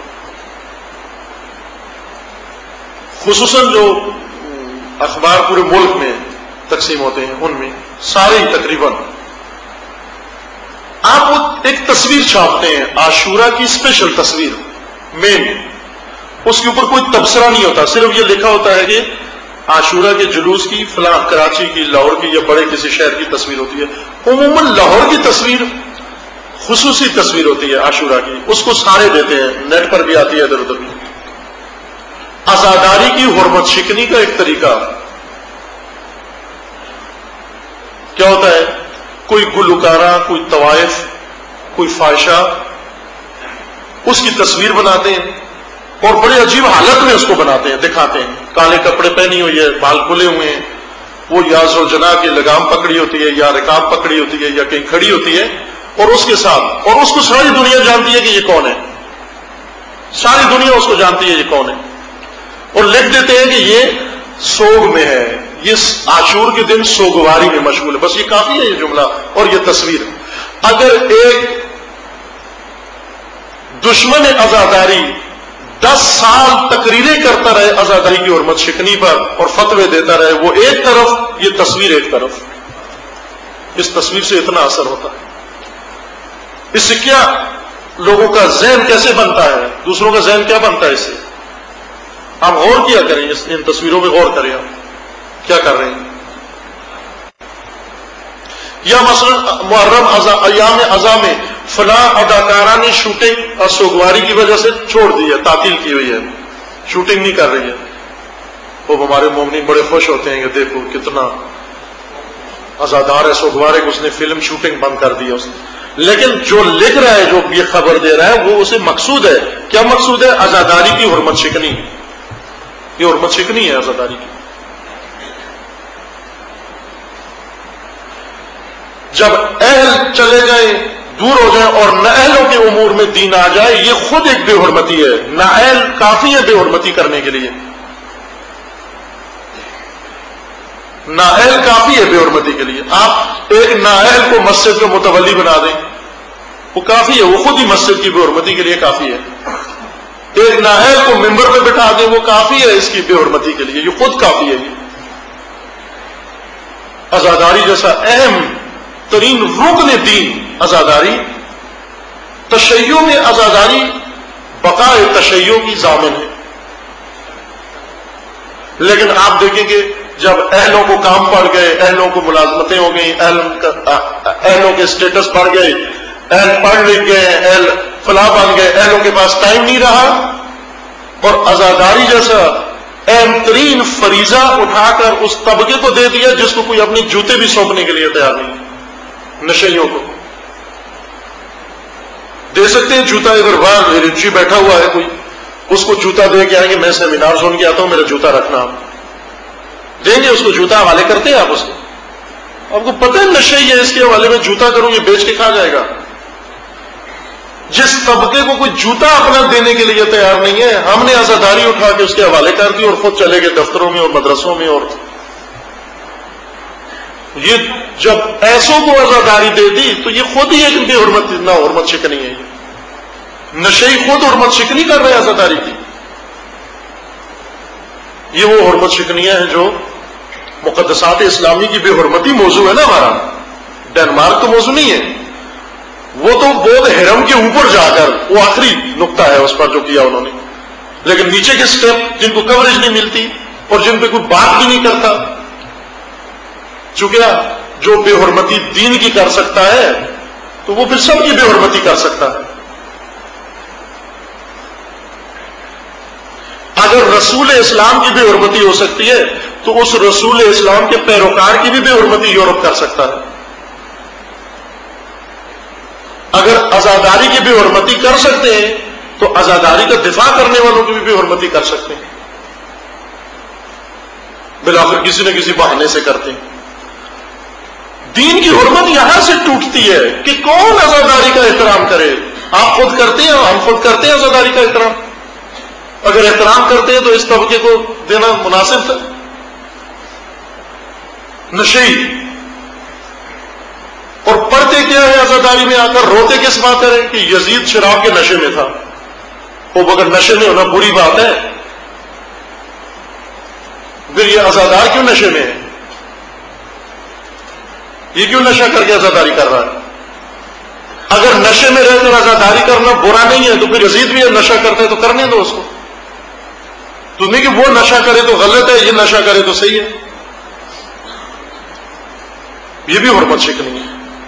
خصوصاً جو اخبار پورے ملک میں تقسیم ہوتے ہیں ان میں سارے تقریباً آپ وہ ایک تصویر چھاپتے ہیں عاشورہ کی اسپیشل تصویر، مین، اس کے اوپر کوئی تبصرہ نہیں ہوتا، صرف یہ لکھا ہوتا ہے کہ عاشورہ کے جلوس کی فلاں کراچی کی، لاہور کی یا بڑے کسی شہر کی تصویر ہوتی ہے، عموماً لاہور کی تصویر خصوصی تصویر ہوتی ہے عاشورہ کی، اس کو سارے دیتے ہیں، نیٹ پر بھی آتی ہے ادھر ادھر بھی۔ عزاداری کی حرمت شکنی کا ایک طریقہ کیا ہوتا ہے؟ کوئی گلوکارہ، کوئی طوائف، کوئی فاحشہ اس کی تصویر بناتے ہیں اور بڑے عجیب حالت میں اس کو بناتے ہیں، دکھاتے ہیں، کالے کپڑے پہنی ہوئی ہے، بال کھلے ہوئے ہیں، وہ یا زوجنا کی لگام پکڑی ہوتی ہے یا رکاب پکڑی ہوتی ہے یا کہیں کھڑی ہوتی ہے، اور اس کے ساتھ، اور اس کو ساری دنیا جانتی ہے کہ یہ کون ہے، ساری دنیا اس کو جانتی ہے یہ کون ہے، اور لکھ دیتے ہیں کہ یہ سوگ میں ہے، یہ عاشور کے دن سوگواری میں مشغول ہے، بس یہ کافی ہے یہ جملہ اور یہ تصویر۔ اگر ایک دشمن عزاداری دس سال تقریریں کرتا رہے عزاداری کی حرمت شکنی پر اور فتوے دیتا رہے، وہ ایک طرف، یہ تصویر ایک طرف، اس تصویر سے اتنا اثر ہوتا ہے۔ اس سے کیا لوگوں کا ذہن کیسے بنتا ہے، دوسروں کا ذہن کیا بنتا ہے اس سے؟ آپ غور کیا کریں، ان تصویروں میں غور کریں، آپ کیا کر رہے ہیں؟ یا مثلا محرم ایام ازا میں فلاں اداکارہ نے شوٹنگ اور سوگواری کی وجہ سے چھوڑ دی ہے، تعطیل کی ہوئی ہے، شوٹنگ نہیں کر رہی ہے، وہ ہمارے مومنین بڑے خوش ہوتے ہیں کہ دیکھو کتنا عزادار ہے، سوگوار ہے کہ اس نے فلم شوٹنگ بند کر دی ہے اس نے۔ لیکن جو لکھ رہا ہے، جو یہ خبر دے رہا ہے، وہ اسے مقصود ہے، کیا مقصود ہے؟ عزاداری کی حرمت شکنی، یہ حرمت شکنی ہے عزاداری کی۔ جب اہل چلے گئے، دور ہو جائیں اور نااہلوں کے امور میں دین آ جائے، یہ خود ایک بے حرمتی ہے، نااہل کافی ہے بے حرمتی کرنے کے لیے، نااہل کافی ہے بے حرمتی کے لیے۔ آپ ایک نااہل کو مسجد کا متولی بنا دیں، وہ کافی ہے، وہ خود ہی مسجد کی بے حرمتی کے لیے کافی ہے۔ ایک نااہل کو ممبر پہ بٹھا دیں، وہ کافی ہے اس کی بے حرمتی کے لیے، یہ خود کافی ہے۔ یہ عزاداری جیسا اہم ترین رکن دین عزاداری، تشیع میں عزاداری بقائے تشیع کی ضامن ہے، لیکن آپ دیکھیں کہ جب اہلوں کو کام پڑ گئے، اہلوں کو ملازمتیں ہو گئیں، اہلوں کے اسٹیٹس بڑھ گئے، اہل پڑھ لکھ گئے، اہل فلاح بن گئے، اہلوں کے پاس ٹائم نہیں رہا، اور عزاداری جیسا اہم ترین فریضہ اٹھا کر اس طبقے کو دے دیا جس کو کوئی اپنے جوتے بھی سونپنے کے لیے تیار نہیں، نشیوں کو دے سکتے ہیں جوتا، ادھر باہر رنچی بیٹھا ہوا ہے کوئی، اس کو جوتا دے کے آئیں گے، میں سیمینار زون کے آتا ہوں، میرا جوتا رکھنا، دیں گے اس کو جوتا، حوالے کرتے ہیں آپ اس کو، آپ کو پتہ ہے نشئی ہے، اس کے حوالے میں جوتا کروں یہ بیچ کے کھا جائے گا۔ جس طبقے کو کوئی جوتا اپنا دینے کے لیے تیار نہیں ہے، ہم نے عزاداری اٹھا کے اس کے حوالے کر دی اور خود چلے گئے دفتروں میں اور مدرسوں میں، اور یہ جب ایسوں کو عزاداری دے دی تو یہ خود ہی ایک بے حرمت، نہ حرمت شکنی ہے، نشئی خود حرمت شکنی کر رہے ہیں عزاداری کی۔ یہ وہ حرمت شکنیاں ہیں جو مقدسات اسلامی کی بے حرمتی موضوع ہے نا ہمارا، ڈنمارک تو موضوع نہیں ہے، وہ تو بہت حرم کے اوپر جا کر وہ آخری نقطہ ہے اس پر جو کیا انہوں نے، لیکن نیچے کے سٹیپ جن کو کوریج نہیں ملتی اور جن پہ کوئی بات بھی نہیں کرتا، چونکہ جو بے حرمتی دین کی کر سکتا ہے تو وہ پھر سب کی بے حرمتی کر سکتا ہے۔ اگر رسول اسلام کی بے حرمتی ہو سکتی ہے تو اس رسول اسلام کے پیروکار کی بھی بے حرمتی یورپ کر سکتا ہے۔ اگر عزاداری کی بے حرمتی کر سکتے ہیں تو عزاداری کا دفاع کرنے والوں کی بھی بے حرمتی کر سکتے ہیں، بالآخر کسی نہ کسی بہانے سے کرتے ہیں۔ دین کی حرمت یہاں سے ٹوٹتی ہے کہ کون عزاداری کا احترام کرے۔ آپ خود کرتے ہیں، ہم خود کرتے ہیں عزاداری کا احترام؟ اگر احترام کرتے ہیں تو اس طبقے کو دینا مناسب تھا۔ نشئی اور پڑھتے کیا ہے عزاداری میں آ کر، روتے کس بات ہے کہ یزید شراب کے نشے میں تھا۔ وہ اگر نشے میں ہونا بری بات ہے، پھر یہ عزادار کیوں نشے میں ہے؟ یہ کیوں نشہ کر کے عزاداری کر رہا ہے؟ اگر نشے میں رہ کر عزاداری کرنا برا نہیں ہے تو پھر یزید بھی نشہ کرتا ہے تو کرنے دو اس کو۔ تو نہیں کہ وہ نشہ کرے تو غلط ہے، یہ نشہ کرے تو صحیح ہے. یہ بھی حرمت شکنی ہے.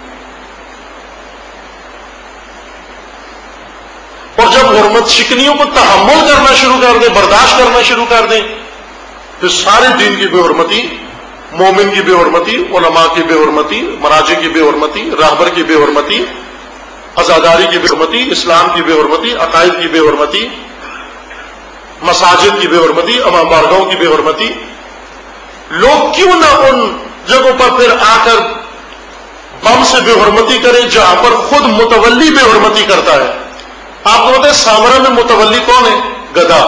اور جب حرمت شکنیوں کو تحمل کرنا شروع کر دیں، برداشت کرنا شروع کر دیں، پھر سارے دین کی بے حرمتی، مومن کی بے حرمتی، علماء کی بے حرمتی، مراجع کی بے حرمتی، راہبر کی بے حرمتی، عزاداری کی بے حرمتی، اسلام کی بے حرمتی، عقائد کی بے حرمتی، مساجد کی بے حرمتی، امام بارگاہوں کی بے حرمتی. لوگ کیوں نہ ان جگہوں پر پھر آ کر بم سے بے حرمتی کریں جہاں پر خود متولی بے حرمتی کرتا ہے. آپ کو پتہ ہے سامرا میں متولی کون ہے؟ گدھا.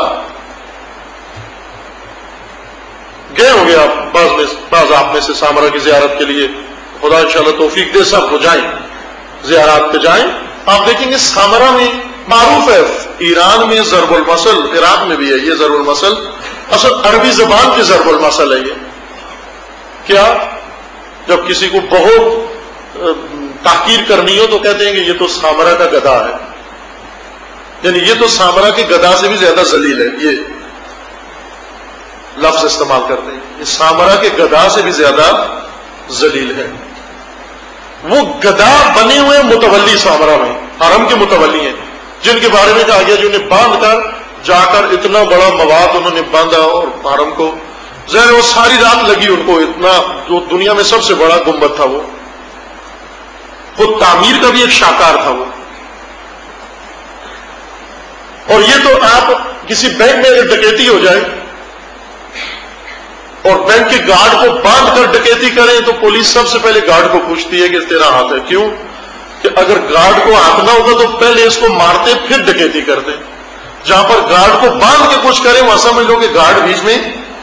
گئے ہوں گے آپ بعض میں بعض آپ میں سے سامرا کی زیارت کے لیے، خدا انشاءاللہ توفیق دے سب کو جائیں، زیارات پہ جائیں. آپ دیکھیں گے سامرا میں معروف ہے، ایران میں ضرب المثل، عراق میں بھی ہے یہ ضرب المثل، اصل عربی زبان کی ضرب المثل ہے. یہ کیا؟ جب کسی کو بہت تحقیر کرنی ہو تو کہتے ہیں کہ یہ تو سامرا کا گدھا ہے، یعنی یہ تو سامرا کے گدھا سے بھی زیادہ ذلیل ہے. یہ لفظ استعمال کرتے ہیں، یہ سامرا کے گدھا سے بھی زیادہ ذلیل ہے. وہ گدھا بنے ہوئے متولی سامرا میں، حرم کے متولی ہیں، جن کے بارے میں کہا گیا جنہیں باندھ کر جا کر اتنا بڑا مواد انہوں نے باندھا اور حرم کو ظاہر وہ ساری رات لگی ان کو، اتنا جو دنیا میں سب سے بڑا گنبد تھا، وہ خود تعمیر کا بھی ایک شاہکار تھا وہ. اور یہ تو آپ کسی بینک میں اگر ڈکیتی ہو جائے اور بینک کے گارڈ کو باندھ کر ڈکیتی کریں تو پولیس سب سے پہلے گارڈ کو پوچھتی ہے کہ تیرا ہاتھ ہے. کیوں؟ کہ اگر گارڈ کو ہاتھ نہ ہوگا تو پہلے اس کو مارتے پھر ڈکیتی کرتے. جہاں پر گارڈ کو باندھ کے کچھ کریں وہاں سمجھ لو کہ گارڈ بیچ میں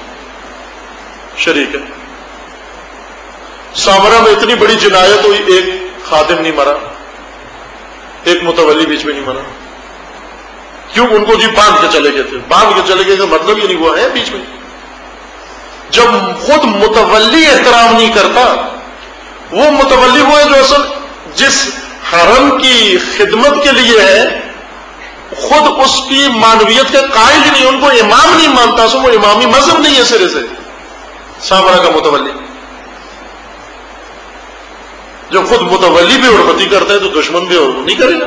شریک ہے. سامرا میں اتنی بڑی جنایت ہوئی، ایک خادم نہیں مرا، ایک متولی بیچ میں نہیں مرا. کیوں؟ ان کو جی باندھ کے چلے گئے تھے. باندھ کے چلے گئے کا مطلب یہ نہیں ہوا ہے بیچ میں. جب خود متولی احترام نہیں کرتا، وہ متولی وہ ہے جو اصل جس حرم کی خدمت کے لیے ہے، خود اس کی معنویت کا قائل ہی نہیں، ان کو امام نہیں مانتا، سو وہ امامی مذہب نہیں ہے سرے سے. سامرا کا متولی جب خود متولی بھی حرمتی کرتا ہے تو دشمن بھی حرمت نہیں کرے گا.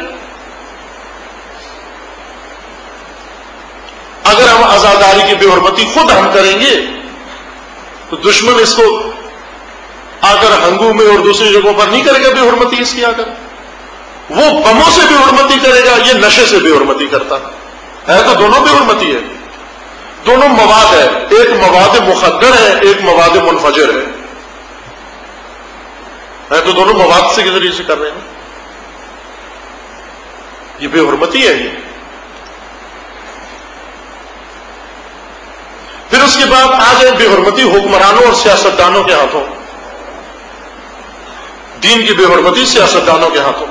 اگر ہم عزاداری کی بے حرمتی خود ہم کریں گے تو دشمن اس کو آ کر ہنگو میں اور دوسری جگہوں پر نہیں کرے گا بے حرمتی اس کی. آ کر وہ بموں سے بے حرمتی کرے گا، یہ نشے سے بے حرمتی کرتا ہے. تو دونوں بے حرمتی ہے، دونوں مواد ہے، ایک مواد مخدر ہے، ایک مواد منفجر ہے. ہے تو دونوں مواد سے کے ذریعے سے کر رہے ہیں. یہ بے حرمتی ہے. یہ پھر اس کے بعد آ جائے بے حرمتی حکمرانوں اور سیاستدانوں کے ہاتھوں. دین کی بے حرمتی سیاستدانوں کے ہاتھوں.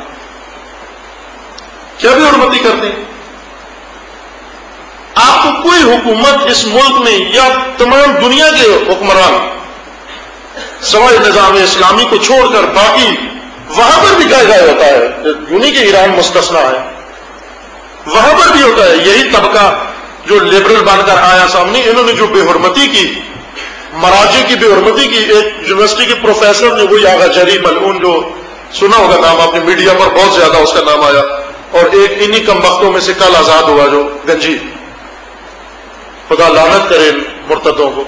کیا بے حرمتی کرتے ہیں؟ آپ کو کوئی حکومت اس ملک میں یا تمام دنیا کے حکمران سوائے نظام اسلامی کو چھوڑ کر باقی وہاں پر بھی گائے گائے ہوتا ہے، یونی کہ ایران مستثنا ہے، وہاں پر بھی ہوتا ہے. یہی طبقہ جو لبرل بن کر آیا سامنے، انہوں نے جو بے حرمتی کی، مراجع کی بے حرمتی کی. ایک یونیورسٹی کے پروفیسر نے، وہی آغا جری ملعون، جو سنا ہوگا نام آپ نے، میڈیا پر بہت زیادہ اس کا نام آیا، اور ایک انہی کم بختوں میں سے کل آزاد ہوا جو گنجی، خدا لعنت کرے مرتدوں کو.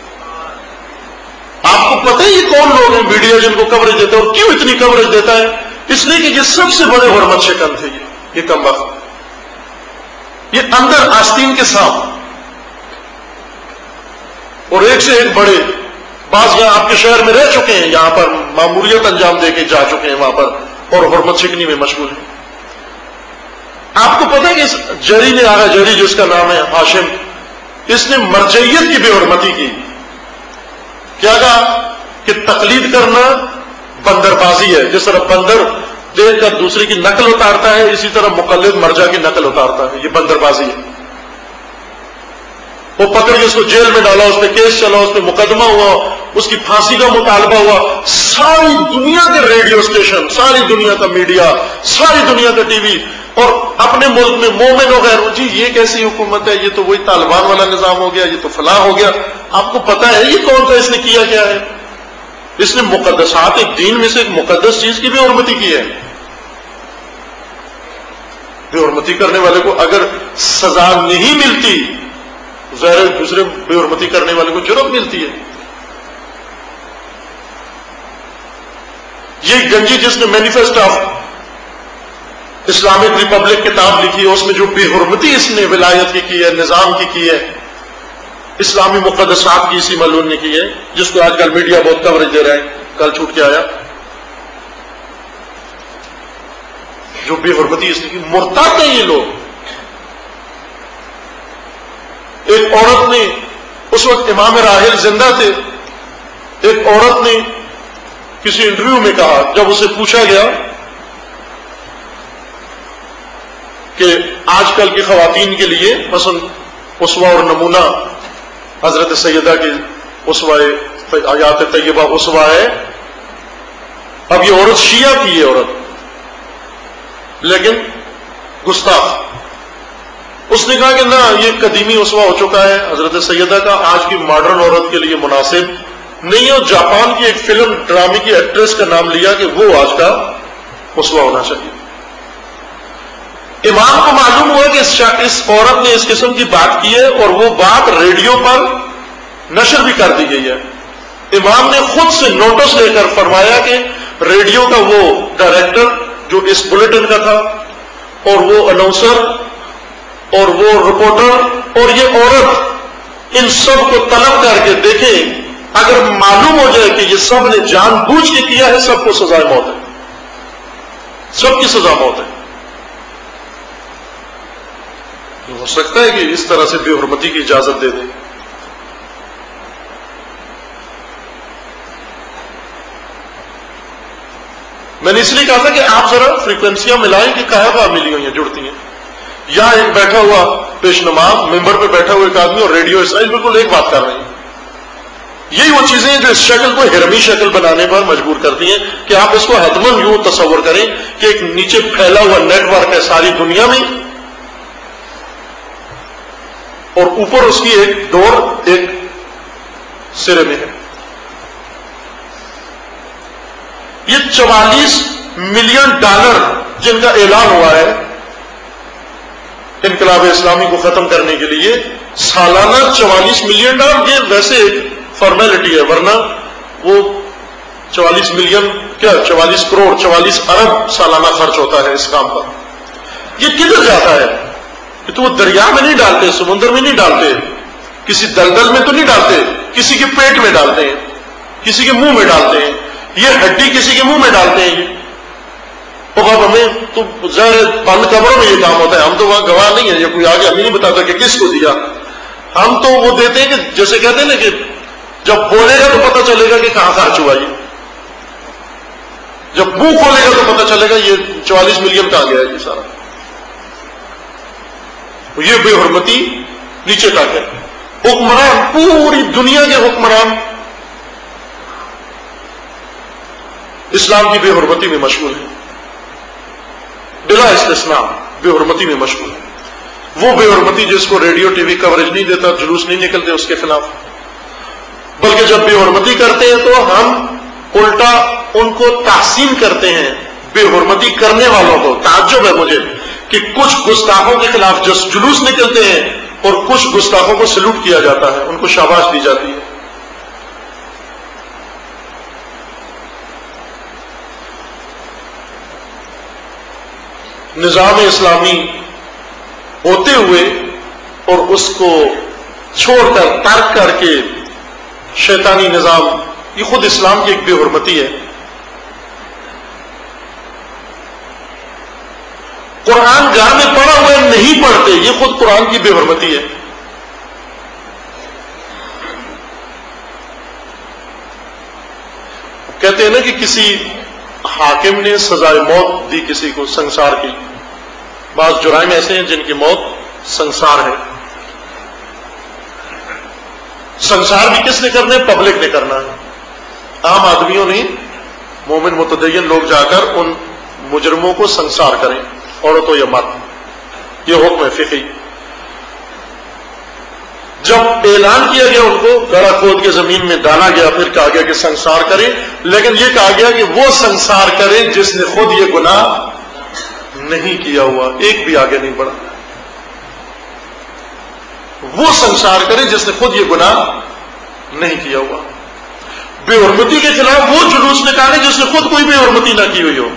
آپ کو پتہ ہے یہ کون لوگ ہیں میڈیا جن کو کوریج دیتا ہے، اور کیوں اتنی کوریج دیتا ہے؟ اس لیے کہ یہ سب سے بڑے حرمت شکن تھے. یہ یہ کم بخت، یہ اندر آستین کے ساتھ، اور ایک سے ایک بڑے. بعض یہاں آپ کے شہر میں رہ چکے ہیں، یہاں پر ماموریت انجام دے کے جا چکے ہیں وہاں پر، اور حرمت شکنی میں مشغول ہیں. آپ کو پتہ ہے کہ اس جری نے، آغا جری جس کا نام ہے ہاشم، اس نے مرجعیت کی بے حرمتی کی. کیا کہا کہ تقلید کرنا بندر بازی ہے. جس طرح بندر دیکھ کر دوسرے کی نقل اتارتا ہے، اسی طرح مقلد مرجع کی نقل اتارتا ہے. یہ بندر بازی ہے. وہ پکڑ کے اس کو جیل میں ڈالا، اس پہ کیس چلا، اس پہ مقدمہ ہوا، اس کی پھانسی کا مطالبہ ہوا. ساری دنیا کے ریڈیو اسٹیشن، ساری دنیا کا میڈیا، ساری دنیا کا ٹی وی اور اپنے ملک میں مومن و غیر جی یہ کیسی حکومت ہے، یہ تو وہی طالبان والا نظام ہو گیا، یہ تو فلاں ہو گیا. آپ کو پتا ہے یہ کون سا اس نے کیا کیا ہے؟ اس نے مقدسات دین میں سے ایک مقدس چیز کی بے حرمتی کی ہے. بے حرمتی کرنے والے کو اگر سزا نہیں ملتی، ظاہر دوسرے بے حرمتی کرنے والے کو جرم ملتی ہے. یہ گنجی جس نے مینیفیسٹو آف اسلامک ریپبلک کتاب لکھی ہے، اس میں جو بے حرمتی اس نے ولایت کی کی ہے، نظام کی کی ہے، اسلامی مقدسات کی اسی ملعون نے کی ہے، جس کو آج کل میڈیا بہت کوریج دے رہا ہے. کل چھوٹ کے آیا جو بے حرمتی اس نے کی. مرتد ہیں یہ لوگ. ایک عورت نے اس وقت امام راحل زندہ تھے، ایک عورت نے کسی انٹرویو میں کہا، جب اسے پوچھا گیا کہ آج کل کی خواتین کے لیے مثلا اسوہ اور نمونہ حضرت سیدہ کی اسوہ آیات طیبہ اسوہ ہے. اب یہ عورت شیعہ کی ہے عورت، لیکن گستاخ. اس نے کہا کہ نہ یہ قدیمی اسوہ ہو چکا ہے حضرت سیدہ کا، آج کی ماڈرن عورت کے لیے مناسب نہیں. اور جاپان کی ایک فلم ڈرامے کی ایکٹریس کا نام لیا کہ وہ آج کا اسوہ ہونا چاہیے. امام کو معلوم ہوا کہ اس عورت نے اس قسم کی بات کی ہے اور وہ بات ریڈیو پر نشر بھی کر دی گئی ہے. امام نے خود سے نوٹس لے کر فرمایا کہ ریڈیو کا وہ ڈائریکٹر جو اس بلیٹن کا تھا، اور وہ اناؤنسر اور وہ رپورٹر اور یہ عورت، ان سب کو طلب کر کے دیکھیں، اگر معلوم ہو جائے کہ یہ سب نے جان بوجھ کے کیا ہے، سب کو سزائے موت ہے، سب کی سزا موت ہے. ہو سکتا ہے کہ اس طرح سے بے حرمتی کی اجازت دے دیں. میں نے اس لیے کہا تھا کہ آپ ذرا فریکوینسیاں ملائیں کہ کہاں کہاں ملی ہوئی ہیں، جڑتی ہیں. یا ایک بیٹھا ہوا پیش نماز ممبر پہ بیٹھا ہوا ایک آدمی اور ریڈیو اسرائیل بالکل ایک بات کر رہے ہیں. یہی وہ چیزیں ہیں جو اس شکل کو ہرمی شکل بنانے پر مجبور کرتی ہیں کہ آپ اس کو حتماً یوں تصور کریں کہ ایک نیچے پھیلا ہوا نیٹ ورک ہے ساری دنیا میں، اور اوپر اس کی ایک ڈور ایک سرے میں ہے. یہ چوالیس ملین ڈالر جن کا اعلان ہوا ہے انقلاب اسلامی کو ختم کرنے کے لیے، سالانہ چوالیس ملین ڈالر، یہ ویسے ایک فارمیلٹی ہے، ورنہ وہ چوالیس ملین کیا چوالیس کروڑ چوالیس ارب سالانہ خرچ ہوتا ہے اس کام پر. یہ کدھر جاتا ہے؟ کہ تو وہ دریا میں نہیں ڈالتے، سمندر میں نہیں ڈالتے، کسی دلدل میں تو نہیں ڈالتے، کسی کے پیٹ میں ڈالتے ہیں، کسی کے منہ میں ڈالتے ہیں. یہ ہڈی کسی کے منہ میں ڈالتے ہیں. یہ اب ہمیں تو ظاہر بند قبروں میں یہ کام ہوتا ہے، ہم تو وہاں گواہ نہیں ہیں، یہ کوئی آگے ہمیں نہیں بتاتا کہ کس کو دیا. ہم تو وہ دیتے ہیں کہ جیسے کہتے ہیں نا کہ جب بولے گا تو پتہ چلے گا کہ کہاں خرچ ہوا. یہ جب منہ کھولے گا تو پتہ چلے گا یہ چوالیس ملین کہاں گیا یہ سارا. یہ بے حرمتی نیچے تک ہے. حکمران پوری دنیا کے حکمران اسلام کی بے حرمتی میں مشغول ہے، بلا استثناء بے حرمتی میں مشغول ہے. وہ بے حرمتی جس کو ریڈیو ٹی وی کوریج نہیں دیتا، جلوس نہیں نکلتے اس کے خلاف، بلکہ جب بے حرمتی کرتے ہیں تو ہم الٹا ان کو تحسین کرتے ہیں بے حرمتی کرنے والوں کو. تعجب ہے مجھے کہ کچھ گستاخوں کے خلاف جس جلوس نکلتے ہیں اور کچھ گستاخوں کو سلوٹ کیا جاتا ہے، ان کو شاباش دی جاتی ہے. نظام اسلامی ہوتے ہوئے اور اس کو چھوڑ کر ترک کر کے شیطانی نظام، یہ خود اسلام کی ایک بے حرمتی ہے. قرآن گھر میں پڑھا ہوا نہیں پڑھتے، یہ خود قرآن کی بے حرمتی ہے. کہتے ہیں نا کہ کسی حاکم نے سزائے موت دی کسی کو سنسار کی. بعض جرائم ایسے ہیں جن کی موت سنسار ہے. سنسار بھی کس نے کرنا ہے؟ پبلک نے کرنا ہے. عام آدمیوں نے، مومن متدین لوگ جا کر ان مجرموں کو سنسار کریں. عورت ہو یا مرد. یہ حکم ہے فقہی. جب اعلان کیا گیا ان کو گڑھا کھود کے زمین میں ڈالا گیا, پھر کہا گیا کہ سنسار کریں, لیکن یہ کہا گیا کہ وہ سنسار کریں جس نے خود یہ گناہ نہیں کیا ہوا. ایک بھی آگے نہیں بڑھا. وہ سنسار کریں جس نے خود یہ گناہ نہیں کیا ہوا. بے حرمتی کے خلاف وہ جلوس نکالے جس نے خود کوئی بے حرمتی نہ کی ہوئی ہو.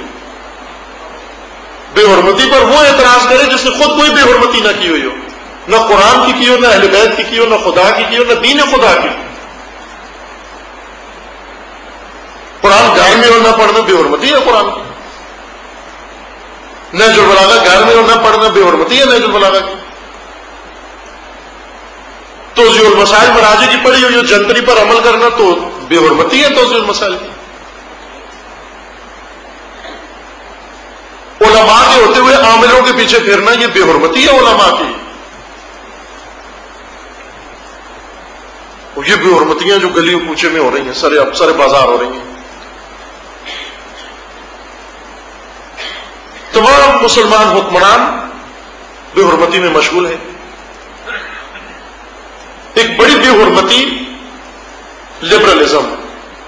بے حرمتی پر وہ اعتراض کرے جس نے خود کوئی بے حرمتی نہ کی ہوئی ہو. نہ قرآن کی کی ہو, نہ اہل بیت کی کی ہو, نہ خدا کی کی ہو, نہ دین خدا کی. قرآن گھر میں اور نہ پڑھنا بے حرمتی ہے قرآن کی. نہج البلاغہ گھر میں اور نہ پڑھنا بے حرمتی ہے نہج البلاغہ کی. توضیح المسائل مراجع کی پڑھی ہوئی جنتری پر عمل کرنا تو بے حرمتی ہے توضیح المسائل کی. علماء کے ہوتے ہوئے عاملوں کے پیچھے پھرنا یہ بے حرمتی ہے علماء کی. یہ بے حرمتیاں جو گلی کوچے میں ہو رہی ہیں, سرے سرے بازار ہو رہی ہیں. تمام مسلمان حکمران بے حرمتی میں مشغول ہیں. ایک بڑی بے حرمتی لبرلزم.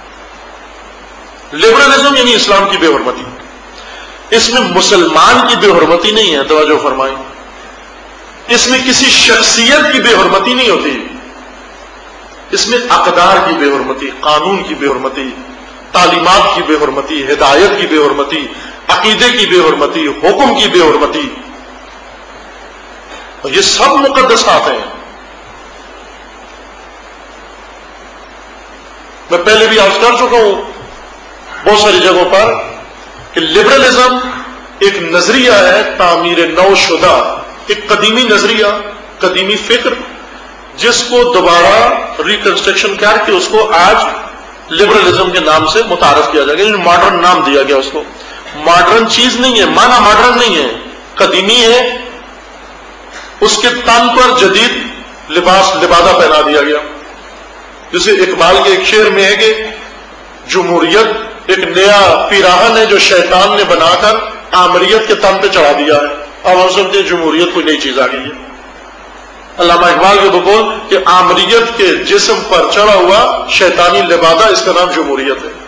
لبرلزم یعنی اسلام کی بے حرمتی. اس میں مسلمان کی بے حرمتی نہیں ہے, توجہ فرمائیں. اس میں کسی شخصیت کی بے حرمتی نہیں ہوتی. اس میں اقدار کی بے حرمتی, قانون کی بے حرمتی, تعلیمات کی بے حرمتی, ہدایت کی بے حرمتی, عقیدے کی بے حرمتی, حکم کی بے حرمتی, اور یہ سب مقدسات ہیں. میں پہلے بھی عرض کر چکا ہوں بہت ساری جگہوں پر کہ لبرلزم ایک نظریہ ہے تعمیر نو شدہ, ایک قدیمی نظریہ, قدیمی فکر, جس کو دوبارہ ریکنسٹرکشن کر کے اس کو آج لبرلزم کے نام سے متعارف کیا جائے گا. ماڈرن نام دیا گیا اس کو. ماڈرن چیز نہیں ہے, مانا ماڈرن نہیں ہے, قدیمی ہے. اس کے تن پر جدید لباس لبادہ پہنا دیا گیا. جسے اقبال کے ایک شعر میں ہے کہ جمہوریت ایک نیا پیراہن ہے جو شیطان نے بنا کر آمریت کے تن پہ چڑھا دیا ہے. اب ہم سمجھتے ہیں جمہوریت کوئی نئی چیز آ گئی ہے. علامہ اقبال کے بقول کہ آمریت کے جسم پر چڑھا ہوا شیطانی لبادہ, اس کا نام جمہوریت ہے.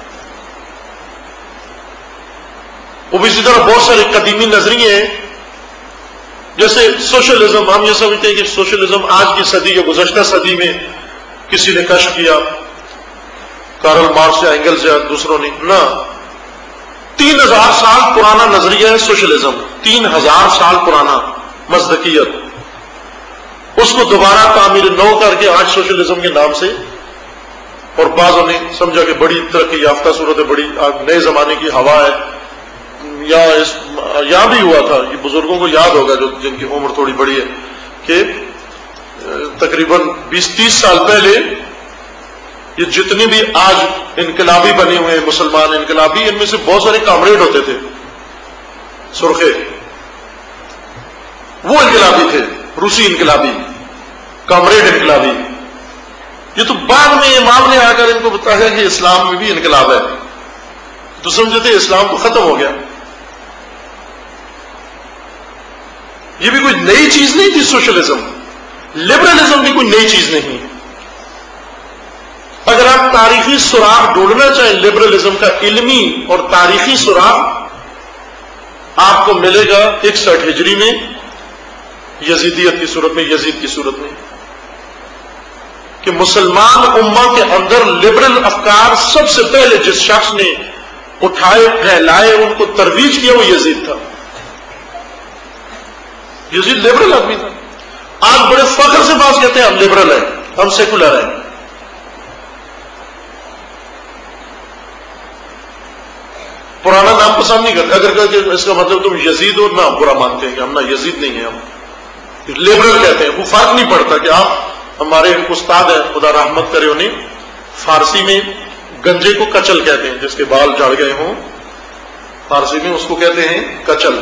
وہ بھی اسی طرح بہت سارے قدیمی نظریے ہیں, جیسے سوشلزم. ہم یہ سمجھتے ہیں کہ سوشلزم آج کی صدی یا گزشتہ صدی میں کسی نے کشف کیا, کارل مارکس یا اینگلز یا دوسروں نے. نہ, تین ہزار سال پرانا نظریہ ہے سوشلزم. تین ہزار سال پرانا مصداقیت. اس کو دوبارہ تعمیر نو کر کے آج سوشلزم کے نام سے, اور بعضوں نے سمجھا کہ بڑی ترقی یافتہ صورت ہے, بڑی نئے زمانے کی ہوا ہے. یا اس یہاں بھی ہوا تھا, یہ بزرگوں کو یاد ہوگا جو جن کی عمر تھوڑی بڑی ہے, کہ تقریباً بیس تیس سال پہلے یہ جتنے بھی آج انقلابی بنے ہوئے ہیں مسلمان انقلابی, ان میں سے بہت سارے کامریڈ ہوتے تھے سرخے. وہ انقلابی تھے, روسی انقلابی, کامریڈ انقلابی. یہ تو بعد میں امام نے آ کر ان کو بتایا کہ اسلام میں بھی انقلاب ہے, تو سمجھتے اسلام کو ختم ہو گیا. یہ بھی کوئی نئی چیز نہیں تھی سوشلزم. لبرلزم بھی کوئی نئی چیز نہیں. اگر آپ تاریخی سراغ ڈھونڈنا چاہیں لبرلزم کا, علمی اور تاریخی سراغ آپ کو ملے گا اکسٹھ ہجری میں, یزیدیت کی صورت میں, یزید کی صورت میں, کہ مسلمان امہ کے اندر لبرل افکار سب سے پہلے جس شخص نے اٹھائے پھیلائے ان کو ترویج کیا وہ یزید تھا. یزید لبرل آدمی تھا. آج بڑے فخر سے بات کہتے ہیں ہم لبرل ہیں, ہم سیکولر ہیں. پرانا نام پسند نہیں کرتے. اگر کہ اس کا مطلب تم یزید ہو, نہ برا مانتے ہیں کہ ہم نہ یزید نہیں ہیں, ہم لبرل کہتے ہیں. وہ فرق نہیں پڑتا کہ آپ ہمارے استاد ہیں خدا رحمت کرے انہیں, فارسی میں گنجے کو کچل کہتے ہیں, جس کے بال جھڑ گئے ہوں فارسی میں اس کو کہتے ہیں کچل.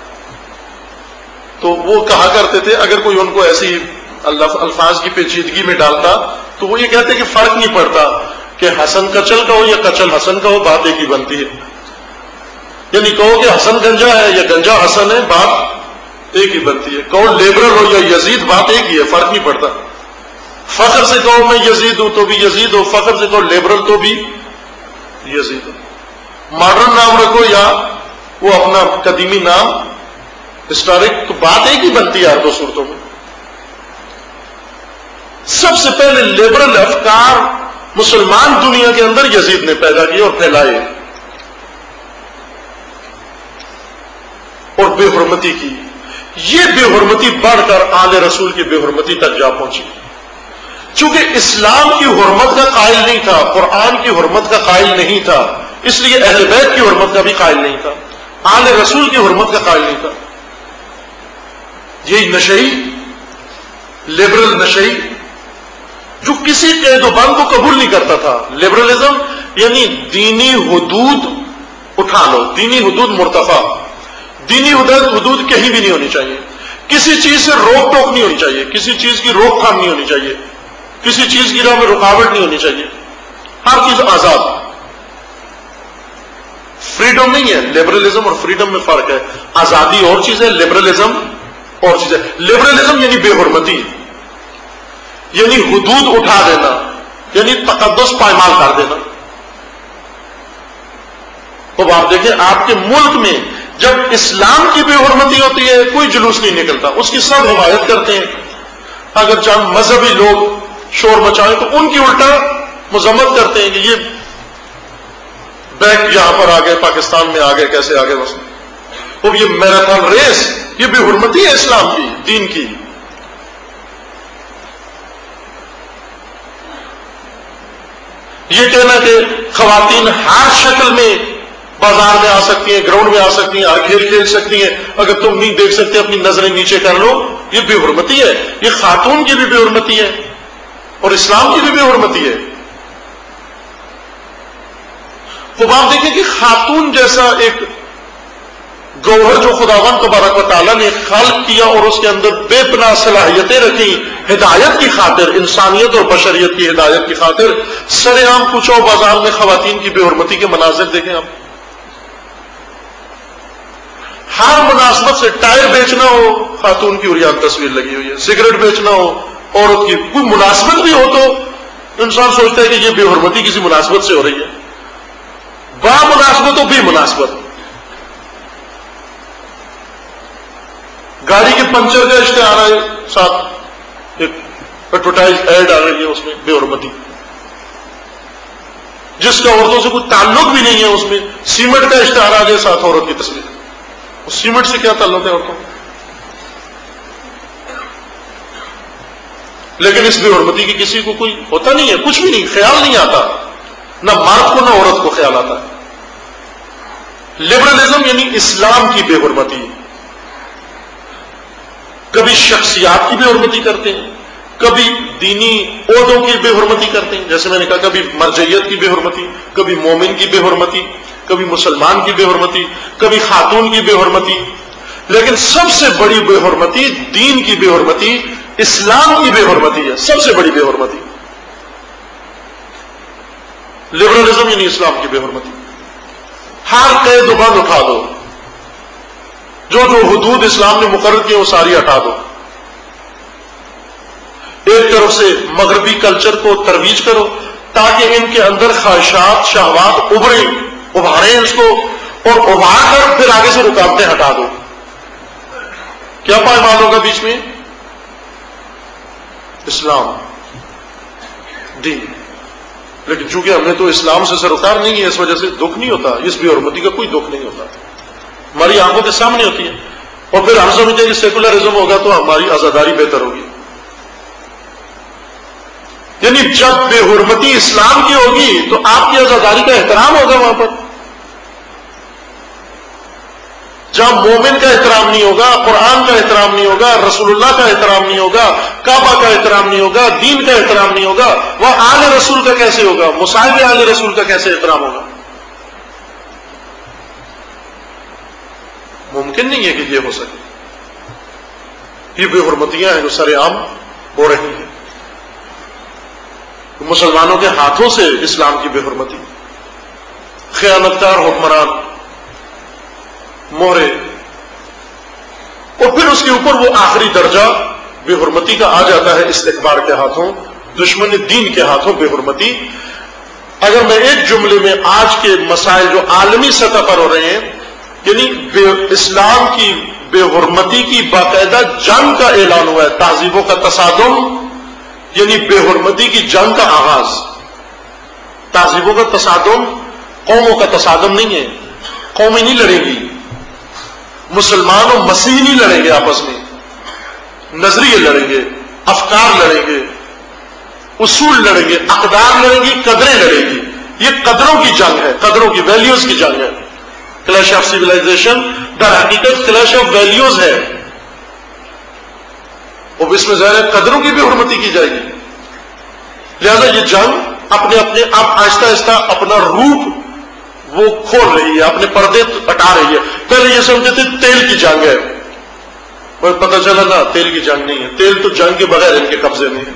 تو وہ کہا کرتے تھے اگر کوئی ان کو ایسی الفاظ کی پیچیدگی میں ڈالتا تو وہ یہ کہتے کہ فرق نہیں پڑتا کہ حسن کچل کا ہو یا کچل حسن کا ہو, بات ایک ہی بنتی ہے. یعنی کہو کہ حسن گنجا ہے یا گنجا حسن ہے، بات ایک ہی بنتی ہے. کہو لیبرل ہو یا یزید، بات ایک ہی ہے، فرق نہیں پڑتا. فخر سے کہو میں یزید ہوں تو بھی یزید ہو، فخر سے کہو لیبرل تو بھی یزید ہو. ماڈرن نام رکھو یا وہ اپنا قدیمی نام ہسٹورک، تو بات ایک ہی بنتی ہے ہر دو صورتوں میں. سب سے پہلے لیبرل افکار مسلمان دنیا کے اندر یزید نے پیدا کیے اور پھیلائے اور بے حرمتی کی. یہ بے حرمتی بڑھ کر آل رسول کی بے حرمتی تک جا پہنچی. چونکہ اسلام کی حرمت کا قائل نہیں تھا، قرآن کی حرمت کا قائل نہیں تھا، اس لیے اہل بیت کی حرمت کا بھی قائل نہیں تھا، آل رسول کی حرمت کا قائل نہیں تھا. یہی نشئی، لبرل نشئی جو کسی قید و بند کو قبول نہیں کرتا تھا. لبرلزم یعنی دینی حدود اٹھا لو، دینی حدود مرتفع، دینی حدود کہیں بھی نہیں ہونی چاہیے، کسی چیز سے روک ٹوک نہیں ہونی چاہیے، کسی چیز کی روک تھام نہیں ہونی چاہیے، کسی چیز کی راہ میں رکاوٹ نہیں ہونی چاہیے، ہر چیز آزاد. فریڈم نہیں ہے. لبرلزم اور فریڈم میں فرق ہے. آزادی اور چیز ہے، لبرلزم اور چیز ہے. لبرلزم یعنی بے حرمتی، یعنی حدود اٹھا دینا، یعنی تقدس پائمال کر دینا. اب آپ دیکھیں آپ کے ملک میں جب اسلام کی بے حرمتی ہوتی ہے کوئی جلوس نہیں نکلتا، اس کی سب حمایت کرتے ہیں. اگر چند مذہبی لوگ شور مچائیں تو ان کی الٹا مذمت کرتے ہیں کہ یہ بینک یہاں پر آ گئے، پاکستان میں آ گئے، کیسے آ گئے. بس اب یہ میراتھن ریس، یہ بے حرمتی ہے اسلام کی، دین کی. یہ کہنا کہ خواتین ہر شکل میں بازار میں آ سکتی ہیں، گراؤنڈ میں آ سکتی ہیں، ہر کھیل کھیل سکتی ہیں، اگر تم نہیں دیکھ سکتے اپنی نظریں نیچے کر لو، یہ بے حرمتی ہے. یہ خاتون کی بھی بے حرمتی ہے اور اسلام کی بھی بے حرمتی ہے. تو آپ دیکھیں کہ خاتون جیسا ایک گوہر جو خداوند تبارک و تعالیٰ نے خلق کیا اور اس کے اندر بے پناہ صلاحیتیں رکھی ہدایت کی خاطر، انسانیت اور بشریت کی ہدایت کی خاطر، سر عام کچھ بازار میں خواتین کی بے حرمتی کے مناظر دیکھیں آپ. ہر مناسبت سے ٹائر بیچنا ہو خاتون کی عریان تصویر لگی ہوئی ہے، سگریٹ بیچنا ہو عورت کی، کوئی مناسبت بھی ہو تو انسان سوچتا ہے کہ یہ بے حرمتی کسی مناسبت سے ہو رہی ہے. با مناسبت ہو بھی مناسبت. گاڑی کے پنچر کا اشتہار ہے، ساتھ ایک ایڈورٹائز ایڈ آ رہی ہے، اس میں بے حرمتی، جس کا عورتوں سے کوئی تعلق بھی نہیں ہے. اس میں سیمنٹ کا اشتہار آ گیا، ساتھ عورت کی تصویر. اس سیمنٹ سے کیا تعلق ہے عورتوں؟ لیکن اس بے حرمتی کی کسی کو کوئی ہوتا نہیں ہے، کچھ بھی نہیں، خیال نہیں آتا، نہ مرد کو نہ عورت کو خیال آتا ہے. لبرلزم یعنی اسلام کی بے حرمتی. کبھی شخصیات کی بے حرمتی کرتے ہیں، کبھی دینی عہدوں کی بے حرمتی کرتے ہیں، جیسے میں نے کہا کبھی مرجعیت کی بے حرمتی، کبھی مومن کی بے حرمتی، کبھی مسلمان کی بے حرمتی، کبھی خاتون کی بے حرمتی. لیکن سب سے بڑی بے حرمتی دین کی بے حرمتی، اسلام کی بے حرمتی ہے، سب سے بڑی بے حرمتی. لبرلزم یعنی اسلام کی بے حرمتی. ہر قید و بند اٹھا دو، جو جو حدود اسلام نے مقرر کی وہ ساری ہٹا دو. ایک طرف سے مغربی کلچر کو ترویج کرو تاکہ ان کے اندر خواہشات شہوات ابھریں، ابھاریں اس کو، اور ابھار کر پھر آگے سے رکاوٹیں ہٹا دو. کیا پائمال ہوگا بیچ میں؟ اسلام، دین. لیکن چونکہ ہم نے تو اسلام سے سروکار نہیں ہے، اس وجہ سے دکھ نہیں ہوتا، اس بے حرمتی کا کوئی دکھ نہیں ہوتا، ہماری آنکھوں کے سامنے ہوتی ہے. اور پھر ہم سمجھتے ہیں کہ سیکولرزم ہوگا تو ہماری آزاداری بہتر ہوگی. یعنی جب بے حرمتی اسلام کی ہوگی تو آپ کی آزاداری کا احترام ہوگا وہاں پر. جہاں مومن کا احترام نہیں ہوگا، قرآن کا احترام نہیں ہوگا، رسول اللہ کا احترام نہیں ہوگا، کعبہ کا احترام نہیں ہوگا، دین کا احترام نہیں ہوگا، وہ آل رسول کا کیسے ہوگا؟ مصاحب آل رسول کا کیسے احترام ہوگا؟ ممکن نہیں ہے کہ یہ ہو سکے. یہ بے حرمتیاں ہیں جو سر عام ہو رہی ہیں. مسلمانوں کے ہاتھوں سے اسلام کی بے حرمتی، خیانتکار حکمران مہرے، اور پھر اس کے اوپر وہ آخری درجہ بے حرمتی کا آ جاتا ہے استکبار کے ہاتھوں، دشمن دین کے ہاتھوں بے حرمتی۔ اگر میں ایک جملے میں آج کے مسائل جو عالمی سطح پر ہو رہے ہیں، یعنی بے اسلام کی بے حرمتی کی باقاعدہ جنگ کا اعلان ہوا ہے، تہذیبوں کا تصادم، یعنی بے حرمتی کی جنگ کا آغاز۔ تہذیبوں کا تصادم قوموں کا تصادم نہیں ہے، قومیں نہیں لڑیں گی، مسلمان اور مسیح نہیں لڑیں گے آپس میں، نظریے لڑیں گے، افکار لڑیں گے، اصول لڑیں گے، اقدار لڑیں گی، قدریں لڑیں گی۔ یہ قدروں کی جنگ ہے، قدروں کی، ویلیوز کی جنگ ہے۔ کلیش آف سیولائزیشن در حقیقت کلیش آف ویلیوز ہے، اور اس میں ظاہر ہے قدروں کی بھی حرمتی کی جائے گی۔ لہذا یہ جنگ اپنے اپنے اب آہستہ آہستہ اپنا روپ وہ کھول رہی ہے، اپنے پردے ہٹا رہی ہے۔ پہلے یہ سمجھتے تھے تیل کی جنگ ہے، اور پتہ چلا نا تیل کی جنگ نہیں ہے، تیل تو جنگ کے بغیر ان کے قبضے میں ہے۔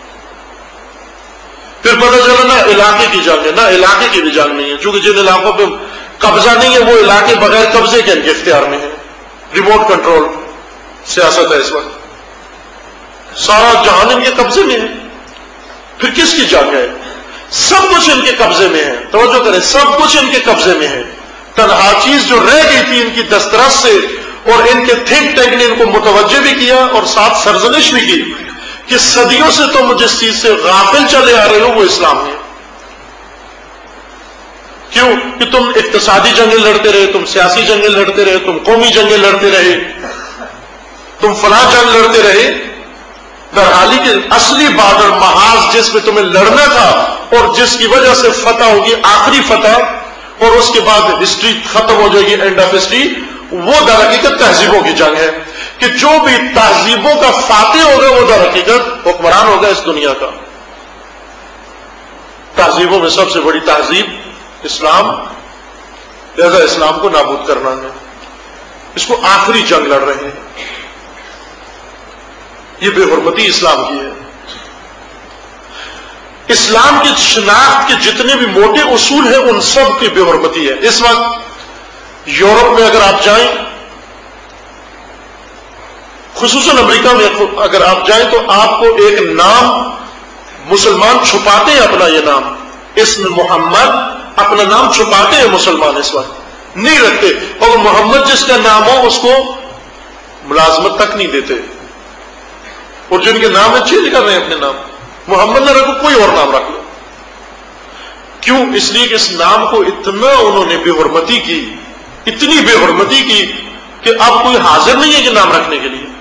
پھر پتہ چلا نا علاقے کی جنگ ہے، نہ علاقے کی بھی جنگ نہیں ہے، چونکہ جن علاقوں پہ قبضہ نہیں ہے وہ علاقے بغیر قبضے کے ان کے اختیار میں ہے، ریموٹ کنٹرول سیاست ہے اس وقت، سارا جہان ان کے قبضے میں ہے۔ پھر کس کی جنگ ہے؟ سب کچھ ان کے قبضے میں ہے، توجہ کریں، سب کچھ ان کے قبضے میں ہے۔ تنہا چیز جو رہ گئی تھی ان کی دسترس سے، اور ان کے تھنک ٹینک نے ان کو متوجہ بھی کیا اور ساتھ سرزنش بھی کی کہ صدیوں سے تم جس چیز سے غافل چلے آ رہے ہو وہ اسلام ہے۔ کیوں کہ تم اقتصادی جنگیں لڑتے رہے، تم سیاسی جنگیں لڑتے رہے، تم قومی جنگیں لڑتے رہے، تم فلاں جنگ لڑتے رہے، درحالی کے اصلی بارڈر محاذ جس پہ تمہیں لڑنا تھا اور جس کی وجہ سے فتح ہوگی آخری فتح اور اس کے بعد ہسٹری ختم ہو جائے گی، اینڈ آف ہسٹری، وہ در حقیقت تہذیبوں کی جنگ ہے کہ جو بھی تہذیبوں کا فاتح ہوگا وہ در حقیقت حکمران ہوگا اس دنیا کا۔ تہذیبوں میں سب سے بڑی تہذیب اسلام، لہذا اسلام کو نابود کرنا ہے، اس کو آخری جنگ لڑ رہے ہیں۔ یہ بے حرمتی اسلام کی ہے۔ اسلام کی شناخت کے جتنے بھی موٹے اصول ہیں ان سب کی بے حرمتی ہے۔ اس وقت یورپ میں اگر آپ جائیں، خصوصاً امریکہ میں اگر آپ جائیں تو آپ کو ایک نام مسلمان چھپاتے ہیں، اپنا یہ نام اسم محمد، اپنا نام چھپاتے ہیں مسلمان، اس وقت نہیں رکھتے، اور محمد جس کا نام ہو اس کو ملازمت تک نہیں دیتے، اور جن کے نام ہے چینج کر رہے ہیں اپنے نام، محمد نہ رکھو کوئی اور نام رکھ لو۔ کیوں؟ اس لیے کہ اس نام کو اتنا انہوں نے بے حرمتی کی، اتنی بے حرمتی کی کہ اب کوئی حاضر نہیں ہے کہ نام رکھنے کے لیے۔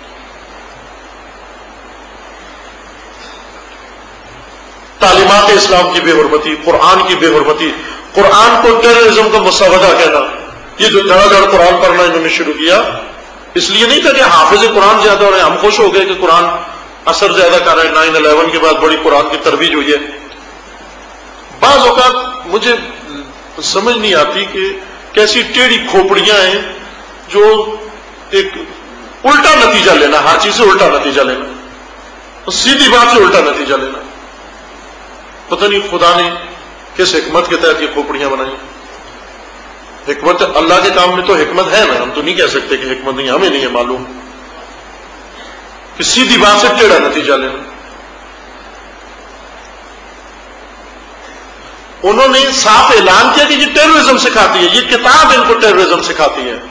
تعلیمات اسلام کی بے حرمتی، قرآن کی بے حرمتی، قرآن کو ٹیررزم کا مسودہ کہنا۔ یہ جو دھڑا دھڑ قرآن پڑھنا انہوں نے شروع کیا، اس لیے نہیں تھا کہ حافظ قرآن زیادہ ہو رہے ہیں، ہم خوش ہو گئے کہ قرآن اثر زیادہ کر رہے ہیں، نائن الیون کے بعد بڑی قرآن کی ترویج ہوئی ہے۔ بعض اوقات مجھے سمجھ نہیں آتی کہ کیسی ٹیڑھی کھوپڑیاں ہیں جو ایک الٹا نتیجہ لینا، ہر چیز سے الٹا نتیجہ لینا، سیدھی بات سے الٹا نتیجہ لینا۔ پتہ نہیں خدا نے کس حکمت کے تحت یہ کھوپڑیاں بنائی۔ حکمت اللہ کے کام میں تو حکمت ہے نا، ہم تو نہیں کہہ سکتے کہ حکمت نہیں، ہمیں نہیں ہے معلوم کہ سیدھی بات سے ٹیڑھا نتیجہ لینا۔ انہوں نے صاف اعلان کیا کہ یہ ٹیررزم سکھاتی ہے، یہ کتاب ان کو ٹیررزم سکھاتی ہے۔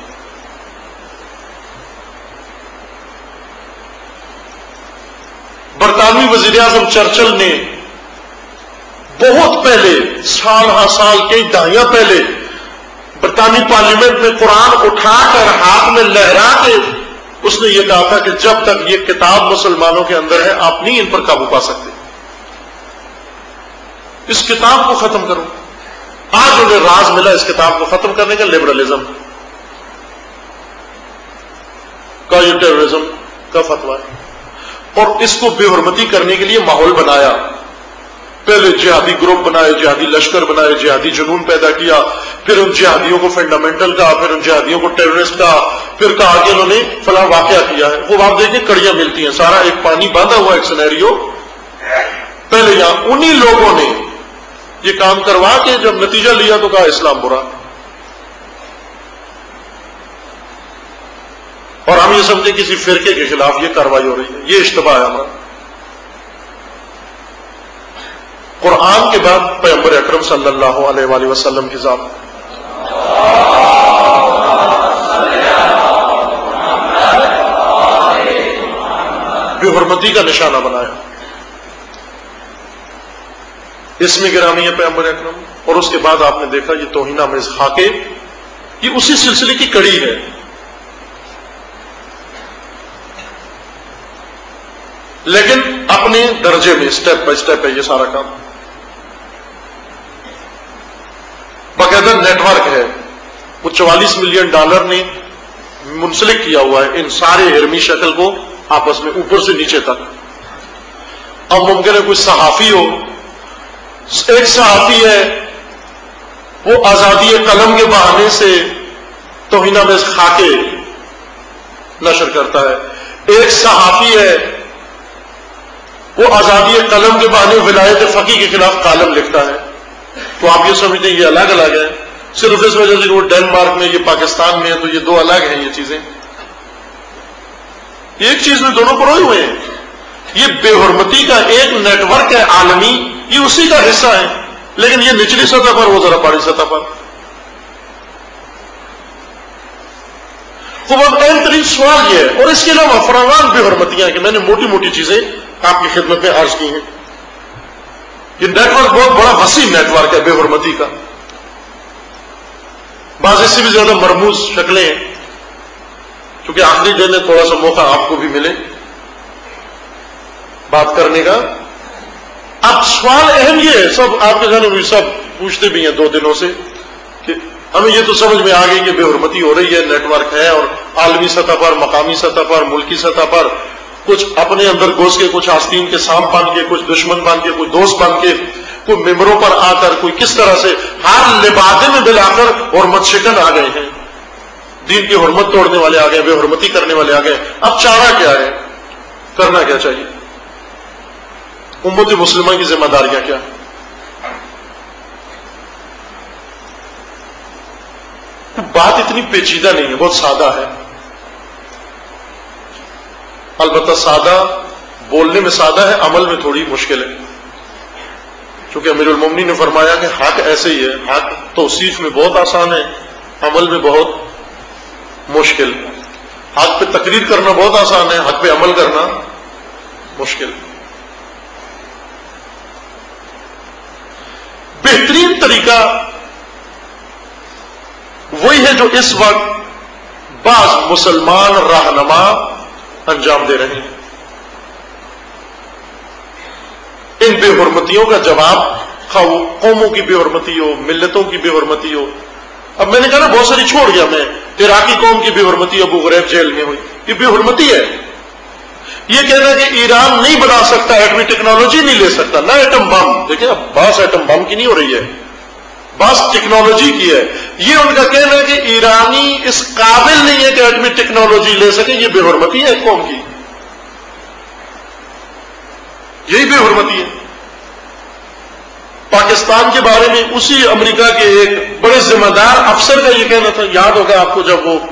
برطانوی وزیر اعظم چرچل نے بہت پہلے، سال ہا سال کئی دہائیاں پہلے، برطانوی پارلیمنٹ میں قرآن اٹھا کر ہاتھ میں لہرا کے اس نے یہ کہا تھا کہ جب تک یہ کتاب مسلمانوں کے اندر ہے آپ نہیں ان پر قابو پا سکتے، اس کتاب کو ختم کرو۔ آج انہیں راز ملا اس کتاب کو ختم کرنے کا، لبرلزم کا یہ ٹیررزم کا فتویٰ ہے، اور اس کو بے حرمتی کرنے کے لیے ماحول بنایا۔ پہلے جہادی گروپ بنائے، جہادی لشکر بنائے، جہادی جنون پیدا کیا، پھر ان جہادیوں کو فنڈامنٹل کہا، پھر ان جہادیوں کو ٹیررسٹ کہا، پھر کہا کہ انہوں نے فلاں واقعہ کیا ہے۔ وہ آپ دیکھیں کڑیاں ملتی ہیں، سارا ایک پانی باندھا ہوا ایک سینیریو۔ پہلے یہاں انہی لوگوں نے یہ کام کروا کے جب نتیجہ لیا تو کہا اسلام برا۔ اور ہم یہ سمجھیں کسی فرقے کے خلاف یہ کارروائی ہو رہی ہے، یہ اشتباہ ہے ہمارا۔ قرآن کے بعد پیغمبر اکرم صلی اللہ علیہ وآلہ وسلم کی ذات، بے حرمتی کا نشانہ بنایا، اسم گرامی ہے پیغمبر اکرم، اور اس کے بعد آپ نے دیکھا یہ توہین آمیز خاکے، یہ اسی سلسلے کی کڑی ہے۔ لیکن اپنے درجے میں سٹیپ بائی سٹیپ ہے یہ سارا کام، باقاعدہ نیٹ ورک ہے، وہ چوالیس ملین ڈالر نے منسلک کیا ہوا ہے ان سارے ہرمی شکل کو آپس میں اوپر سے نیچے تک۔ اب ممکن ہے کوئی صحافی ہو، ایک صحافی ہے وہ آزادی قلم کے بہانے سے توہین آمیز خاکے نشر کرتا ہے، ایک صحافی ہے وہ آزادی قلم کے بہانے ولایت فقیہ کے خلاف کالم لکھتا ہے، تو آپ یہ سمجھتے ہیں یہ الگ الگ ہے، صرف اس وجہ سے وہ ڈنمارک میں یہ پاکستان میں ہے تو یہ دو الگ ہیں یہ چیزیں، ایک چیز میں دونوں پروئے ہوئے ہیں۔ یہ بے حرمتی کا ایک نیٹ ورک ہے عالمی، یہ اسی کا حصہ ہے، لیکن یہ نچلی سطح پر، وہ ذرا بڑی سطح پر۔ تو اب اہم ترین سوال یہ ہے، اور اس کے علاوہ فراوان بے حرمتیاں کہ میں نے موٹی موٹی چیزیں آپ کی خدمت میں عرض کی ہیں۔ یہ نیٹ ورک بہت بڑا وسیع نیٹ ورک ہے بے حرمتی کا، بعض اس سے بھی زیادہ مرموز شکلیں ہیں، کیونکہ آخری دن ہے تھوڑا سا موقع آپ کو بھی ملے بات کرنے کا۔ اب سوال اہم یہ ہے، سب آپ کے ذہن میں سب پوچھتے بھی ہیں دو دنوں سے کہ ہمیں یہ تو سمجھ میں آ گئی کہ بے حرمتی ہو رہی ہے، نیٹ ورک ہے، اور عالمی سطح پر، مقامی سطح پر، ملکی سطح پر کچھ اپنے اندر گھس کے، کچھ آستین کے سانپ بن کے، کچھ دشمن بن کے، کوئی دوست بن کے، کوئی ممبروں پر آ کر، کوئی کس طرح سے ہر لبادے میں ملا کر حرمت شکن آ گئے ہیں، دین کی حرمت توڑنے والے آ گئے، بے حرمتی کرنے والے آ گئے۔ اب چارہ کیا ہے، کرنا کیا چاہیے، امت مسلمہ کی ذمہ داریاں کیا ہیں؟ بات اتنی پیچیدہ نہیں ہے، بہت سادہ ہے، البتہ سادہ بولنے میں سادہ ہے، عمل میں تھوڑی مشکل ہے، کیونکہ امیر المومنین نے فرمایا کہ حق ایسے ہی ہے، حق توصیف میں بہت آسان ہے، عمل میں بہت مشکل، حق پہ تقریر کرنا بہت آسان ہے، حق پہ عمل کرنا مشکل۔ بہترین طریقہ وہی ہے جو اس وقت بعض مسلمان رہنما انجام دے رہے ہیں۔ ان بے حرمتیوں کا جواب، خواہ وہ قوموں کی بے حرمتی ہو، ملتوں کی بے حرمتی ہو، اب میں نے کہا نا بہت ساری چھوڑ گیا میں، عراقی قوم کی بے حرمتی ابو غریب جیل میں ہوئی، یہ بے حرمتی ہے۔ یہ کہنا کہ ایران نہیں بنا سکتا، ایٹمی ٹیکنالوجی نہیں لے سکتا، نہ ایٹم بم، دیکھیں اب بحث ایٹم بم کی نہیں ہو رہی ہے، بس ٹیکنالوجی کی ہے۔ یہ ان کا کہنا ہے کہ ایرانی اس قابل نہیں ہے کہ ایٹمی ٹیکنالوجی لے سکے، یہ بے حرمتی ہے ایک قوم کی، یہی بے حرمتی ہے۔ پاکستان کے بارے میں اسی امریکہ کے ایک بڑے ذمہ دار افسر کا یہ کہنا تھا، یاد ہوگا آپ کو، جب وہ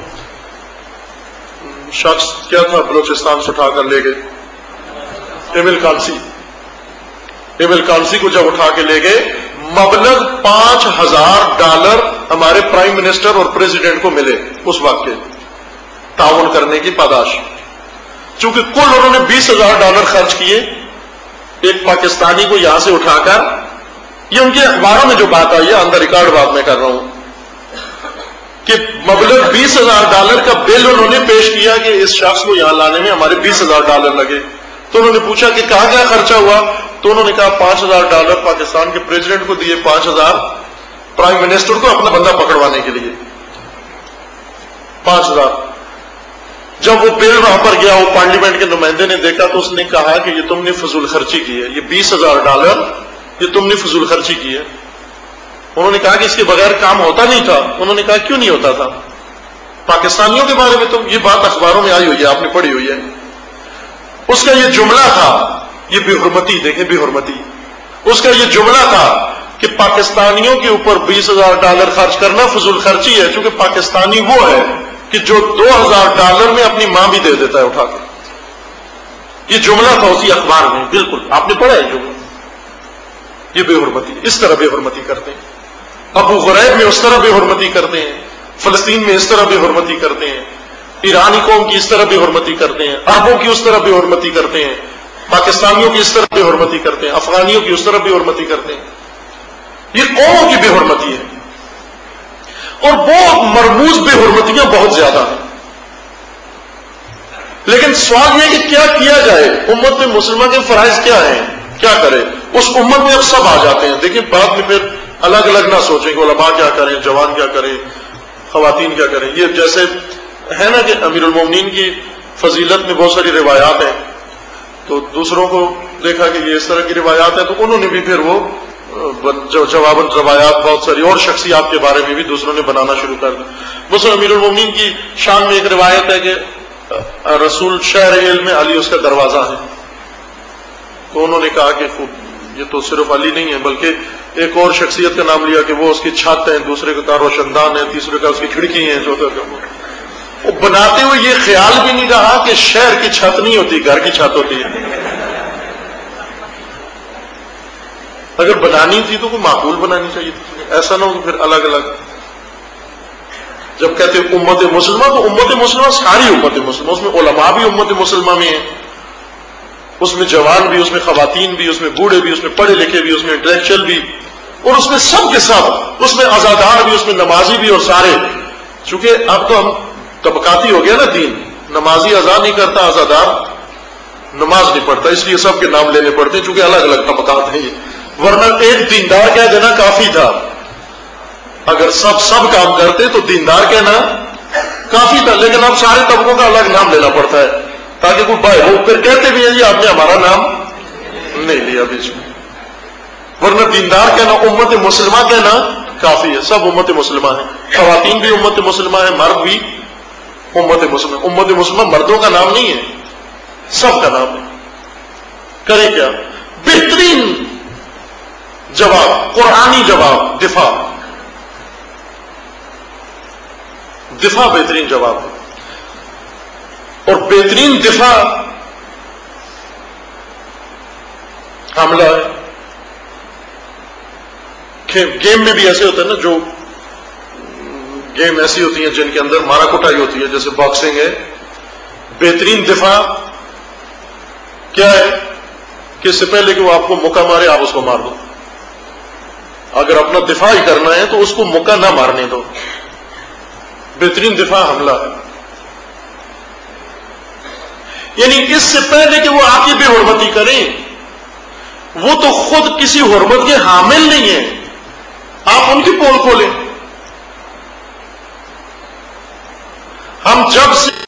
شخص کیا تھا بلوچستان سے اٹھا کر لے گئے، ایمل کانسی، ایمل کانسی کو جب اٹھا کے لے گئے، مبلغ پانچ ہزار ڈالر ہمارے پرائم منسٹر اور پریزیڈنٹ کو ملے اس وقت کے تعاون کرنے کی پاداش، چونکہ کل انہوں نے بیس ہزار ڈالر خرچ کیے ایک پاکستانی کو یہاں سے اٹھا کر، یہ ان کے اخباروں میں جو بات آئی ہے، اندر ریکارڈ بات میں کر رہا ہوں، کہ مبلغ بیس ہزار ڈالر کا بل انہوں نے پیش کیا کہ اس شخص کو یہاں لانے میں ہمارے بیس ہزار ڈالر لگے۔ تو انہوں نے پوچھا کہ کہاں کیا خرچہ ہوا، تو انہوں نے کہا پانچ ہزار ڈالر پاکستان کے پریزیڈنٹ کو دیے، پانچ ہزار پرائم منسٹر کو اپنا بندہ پکڑوانے کے لیے، پانچ ہزار۔ جب وہ بل وہاں پر گیا، وہ پارلیمنٹ کے نمائندے نے دیکھا تو اس نے کہا کہ یہ تم نے فضول خرچی کی ہے، یہ بیس ہزار ڈالر یہ تم نے فضول خرچی کی ہے۔ انہوں نے کہا کہ اس کے بغیر کام ہوتا نہیں تھا۔ انہوں نے کہا کیوں نہیں ہوتا تھا؟ پاکستانیوں کے بارے میں تو یہ بات اخباروں میں آئی ہوئی ہے، آپ نے پڑھی ہوئی ہے، اس کا یہ جملہ تھا، یہ بے حرمتی، دیکھیں بے حرمتی، اس کا یہ جملہ تھا کہ پاکستانیوں کے اوپر بیس ہزار ڈالر خرچ کرنا فضول خرچی ہے، چونکہ پاکستانی وہ ہے کہ جو دو ہزار ڈالر میں اپنی ماں بھی دے دیتا ہے اٹھا کے. یہ جملہ تھا اسی اخبار میں، بالکل آپ نے پڑھا ہے جملہ. یہ بے حرمتی، اس طرح بے حرمتی کرتے ہیں. ابو غریب میں اس طرح بے حرمتی کرتے ہیں، فلسطین میں اس طرح بے حرمتی کرتے ہیں، ایرانی قوم کی اس طرح بے حرمتی کرتے ہیں، عربوں کی اس طرح بے حرمتی کرتے ہیں، پاکستانیوں کی اس طرح بے حرمتی کرتے ہیں، افغانیوں کی اس طرح بے حرمتی کرتے ہیں. یہ قوموں کی بے حرمتی ہے. اور وہ مرموز بے حرمتیاں بہت زیادہ ہیں. لیکن سوال یہ کہ کیا کیا جائے؟ امت مسلمہ کے فرائض کیا ہیں؟ کیا کرے؟ اس امت میں اب سب آ جاتے ہیں. دیکھیں بعد میں پھر الگ الگ نہ سوچیں کہ علماء کیا کریں، جوان کیا کریں، خواتین کیا کریں. یہ جیسے ہے نا کہ امیر المومنین کی فضیلت میں بہت ساری روایات ہیں، تو دوسروں کو دیکھا کہ یہ اس طرح کی روایات ہیں، تو انہوں نے بھی پھر وہ جواباً روایات بہت ساری اور شخصیات کے بارے میں بھی دوسروں نے بنانا شروع کر دیا. مثلا امیر المومنین کی شان میں ایک روایت ہے کہ رسول شہر علم میں علی اس کا دروازہ ہے. تو انہوں نے کہا کہ یہ تو صرف علی نہیں ہے بلکہ ایک اور شخصیت کا نام لیا کہ وہ اس کی چھت ہے، دوسرے کا روشندان ہے، تیسرے کا اس کی کھڑکی ہے. جو وہ بناتے ہوئے یہ خیال بھی نہیں رہا کہ شہر کی چھت نہیں ہوتی، گھر کی چھت ہوتی ہے. اگر بنانی تھی تو کوئی معقول بنانی چاہیے تھی، ایسا نہ ہو کہ پھر الگ الگ. جب کہتے ہیں امت مسلمہ تو امت مسلمہ ساری امت مسلمہ، اس میں علماء بھی امت مسلمہ میں ہیں، اس میں جوان بھی، اس میں خواتین بھی، اس میں بوڑھے بھی، اس میں پڑھے لکھے بھی، اس میں انٹلیکچوئل بھی، اور اس میں سب کے سب، اس میں عزادار بھی، اس میں نمازی بھی، اور سارے. چونکہ اب تو ہم طبقاتی ہو گیا نا دین، نمازی اذان نہیں کرتا، عزادار نماز نہیں پڑھتا، اس لیے سب کے نام لینے پڑتے ہیں چونکہ الگ الگ طبقات ہیں یہ. ورنہ ایک دیندار کہہ دینا کافی تھا. اگر سب سب کام کرتے تو دیندار کہنا کافی تھا، لیکن اب سارے طبقوں کا الگ نام لینا پڑتا ہے تاکہ کوئی بھائی وہ پھر کہتے بھی ہیں جی آپ نے ہمارا نام نہیں لیا بیچ میں. ورنہ دیندار کہنا، امت مسلمہ کہنا کافی ہے. سب امت مسلمہ ہیں، خواتین بھی امت مسلمہ ہیں، مرد بھی امت مسلمہ. امت مسلمہ مردوں کا نام نہیں ہے، سب کا نام ہے. کرے کیا؟ بہترین جواب، قرآنی جواب، دفاع. دفاع بہترین جواب ہے. اور بہترین دفاع حملہ ہے. گیم میں بھی ایسے ہوتا ہے نا، جو گیم ایسی ہوتی ہیں جن کے اندر مارا کٹائی ہوتی ہے، جیسے باکسنگ ہے. بہترین دفاع کیا ہے کہ اس سے پہلے کہ وہ آپ کو موقع مارے آپ اس کو مار دو. اگر اپنا دفاع ہی کرنا ہے تو اس کو موقع نہ مارنے دو. بہترین دفاع حملہ ہے. یعنی اس سے پہلے کہ وہ آپ کی بے حرمتی کریں، وہ تو خود کسی حرمت کے حامل نہیں ہیں، آپ ان کی پول کھولیں. ہم جب سے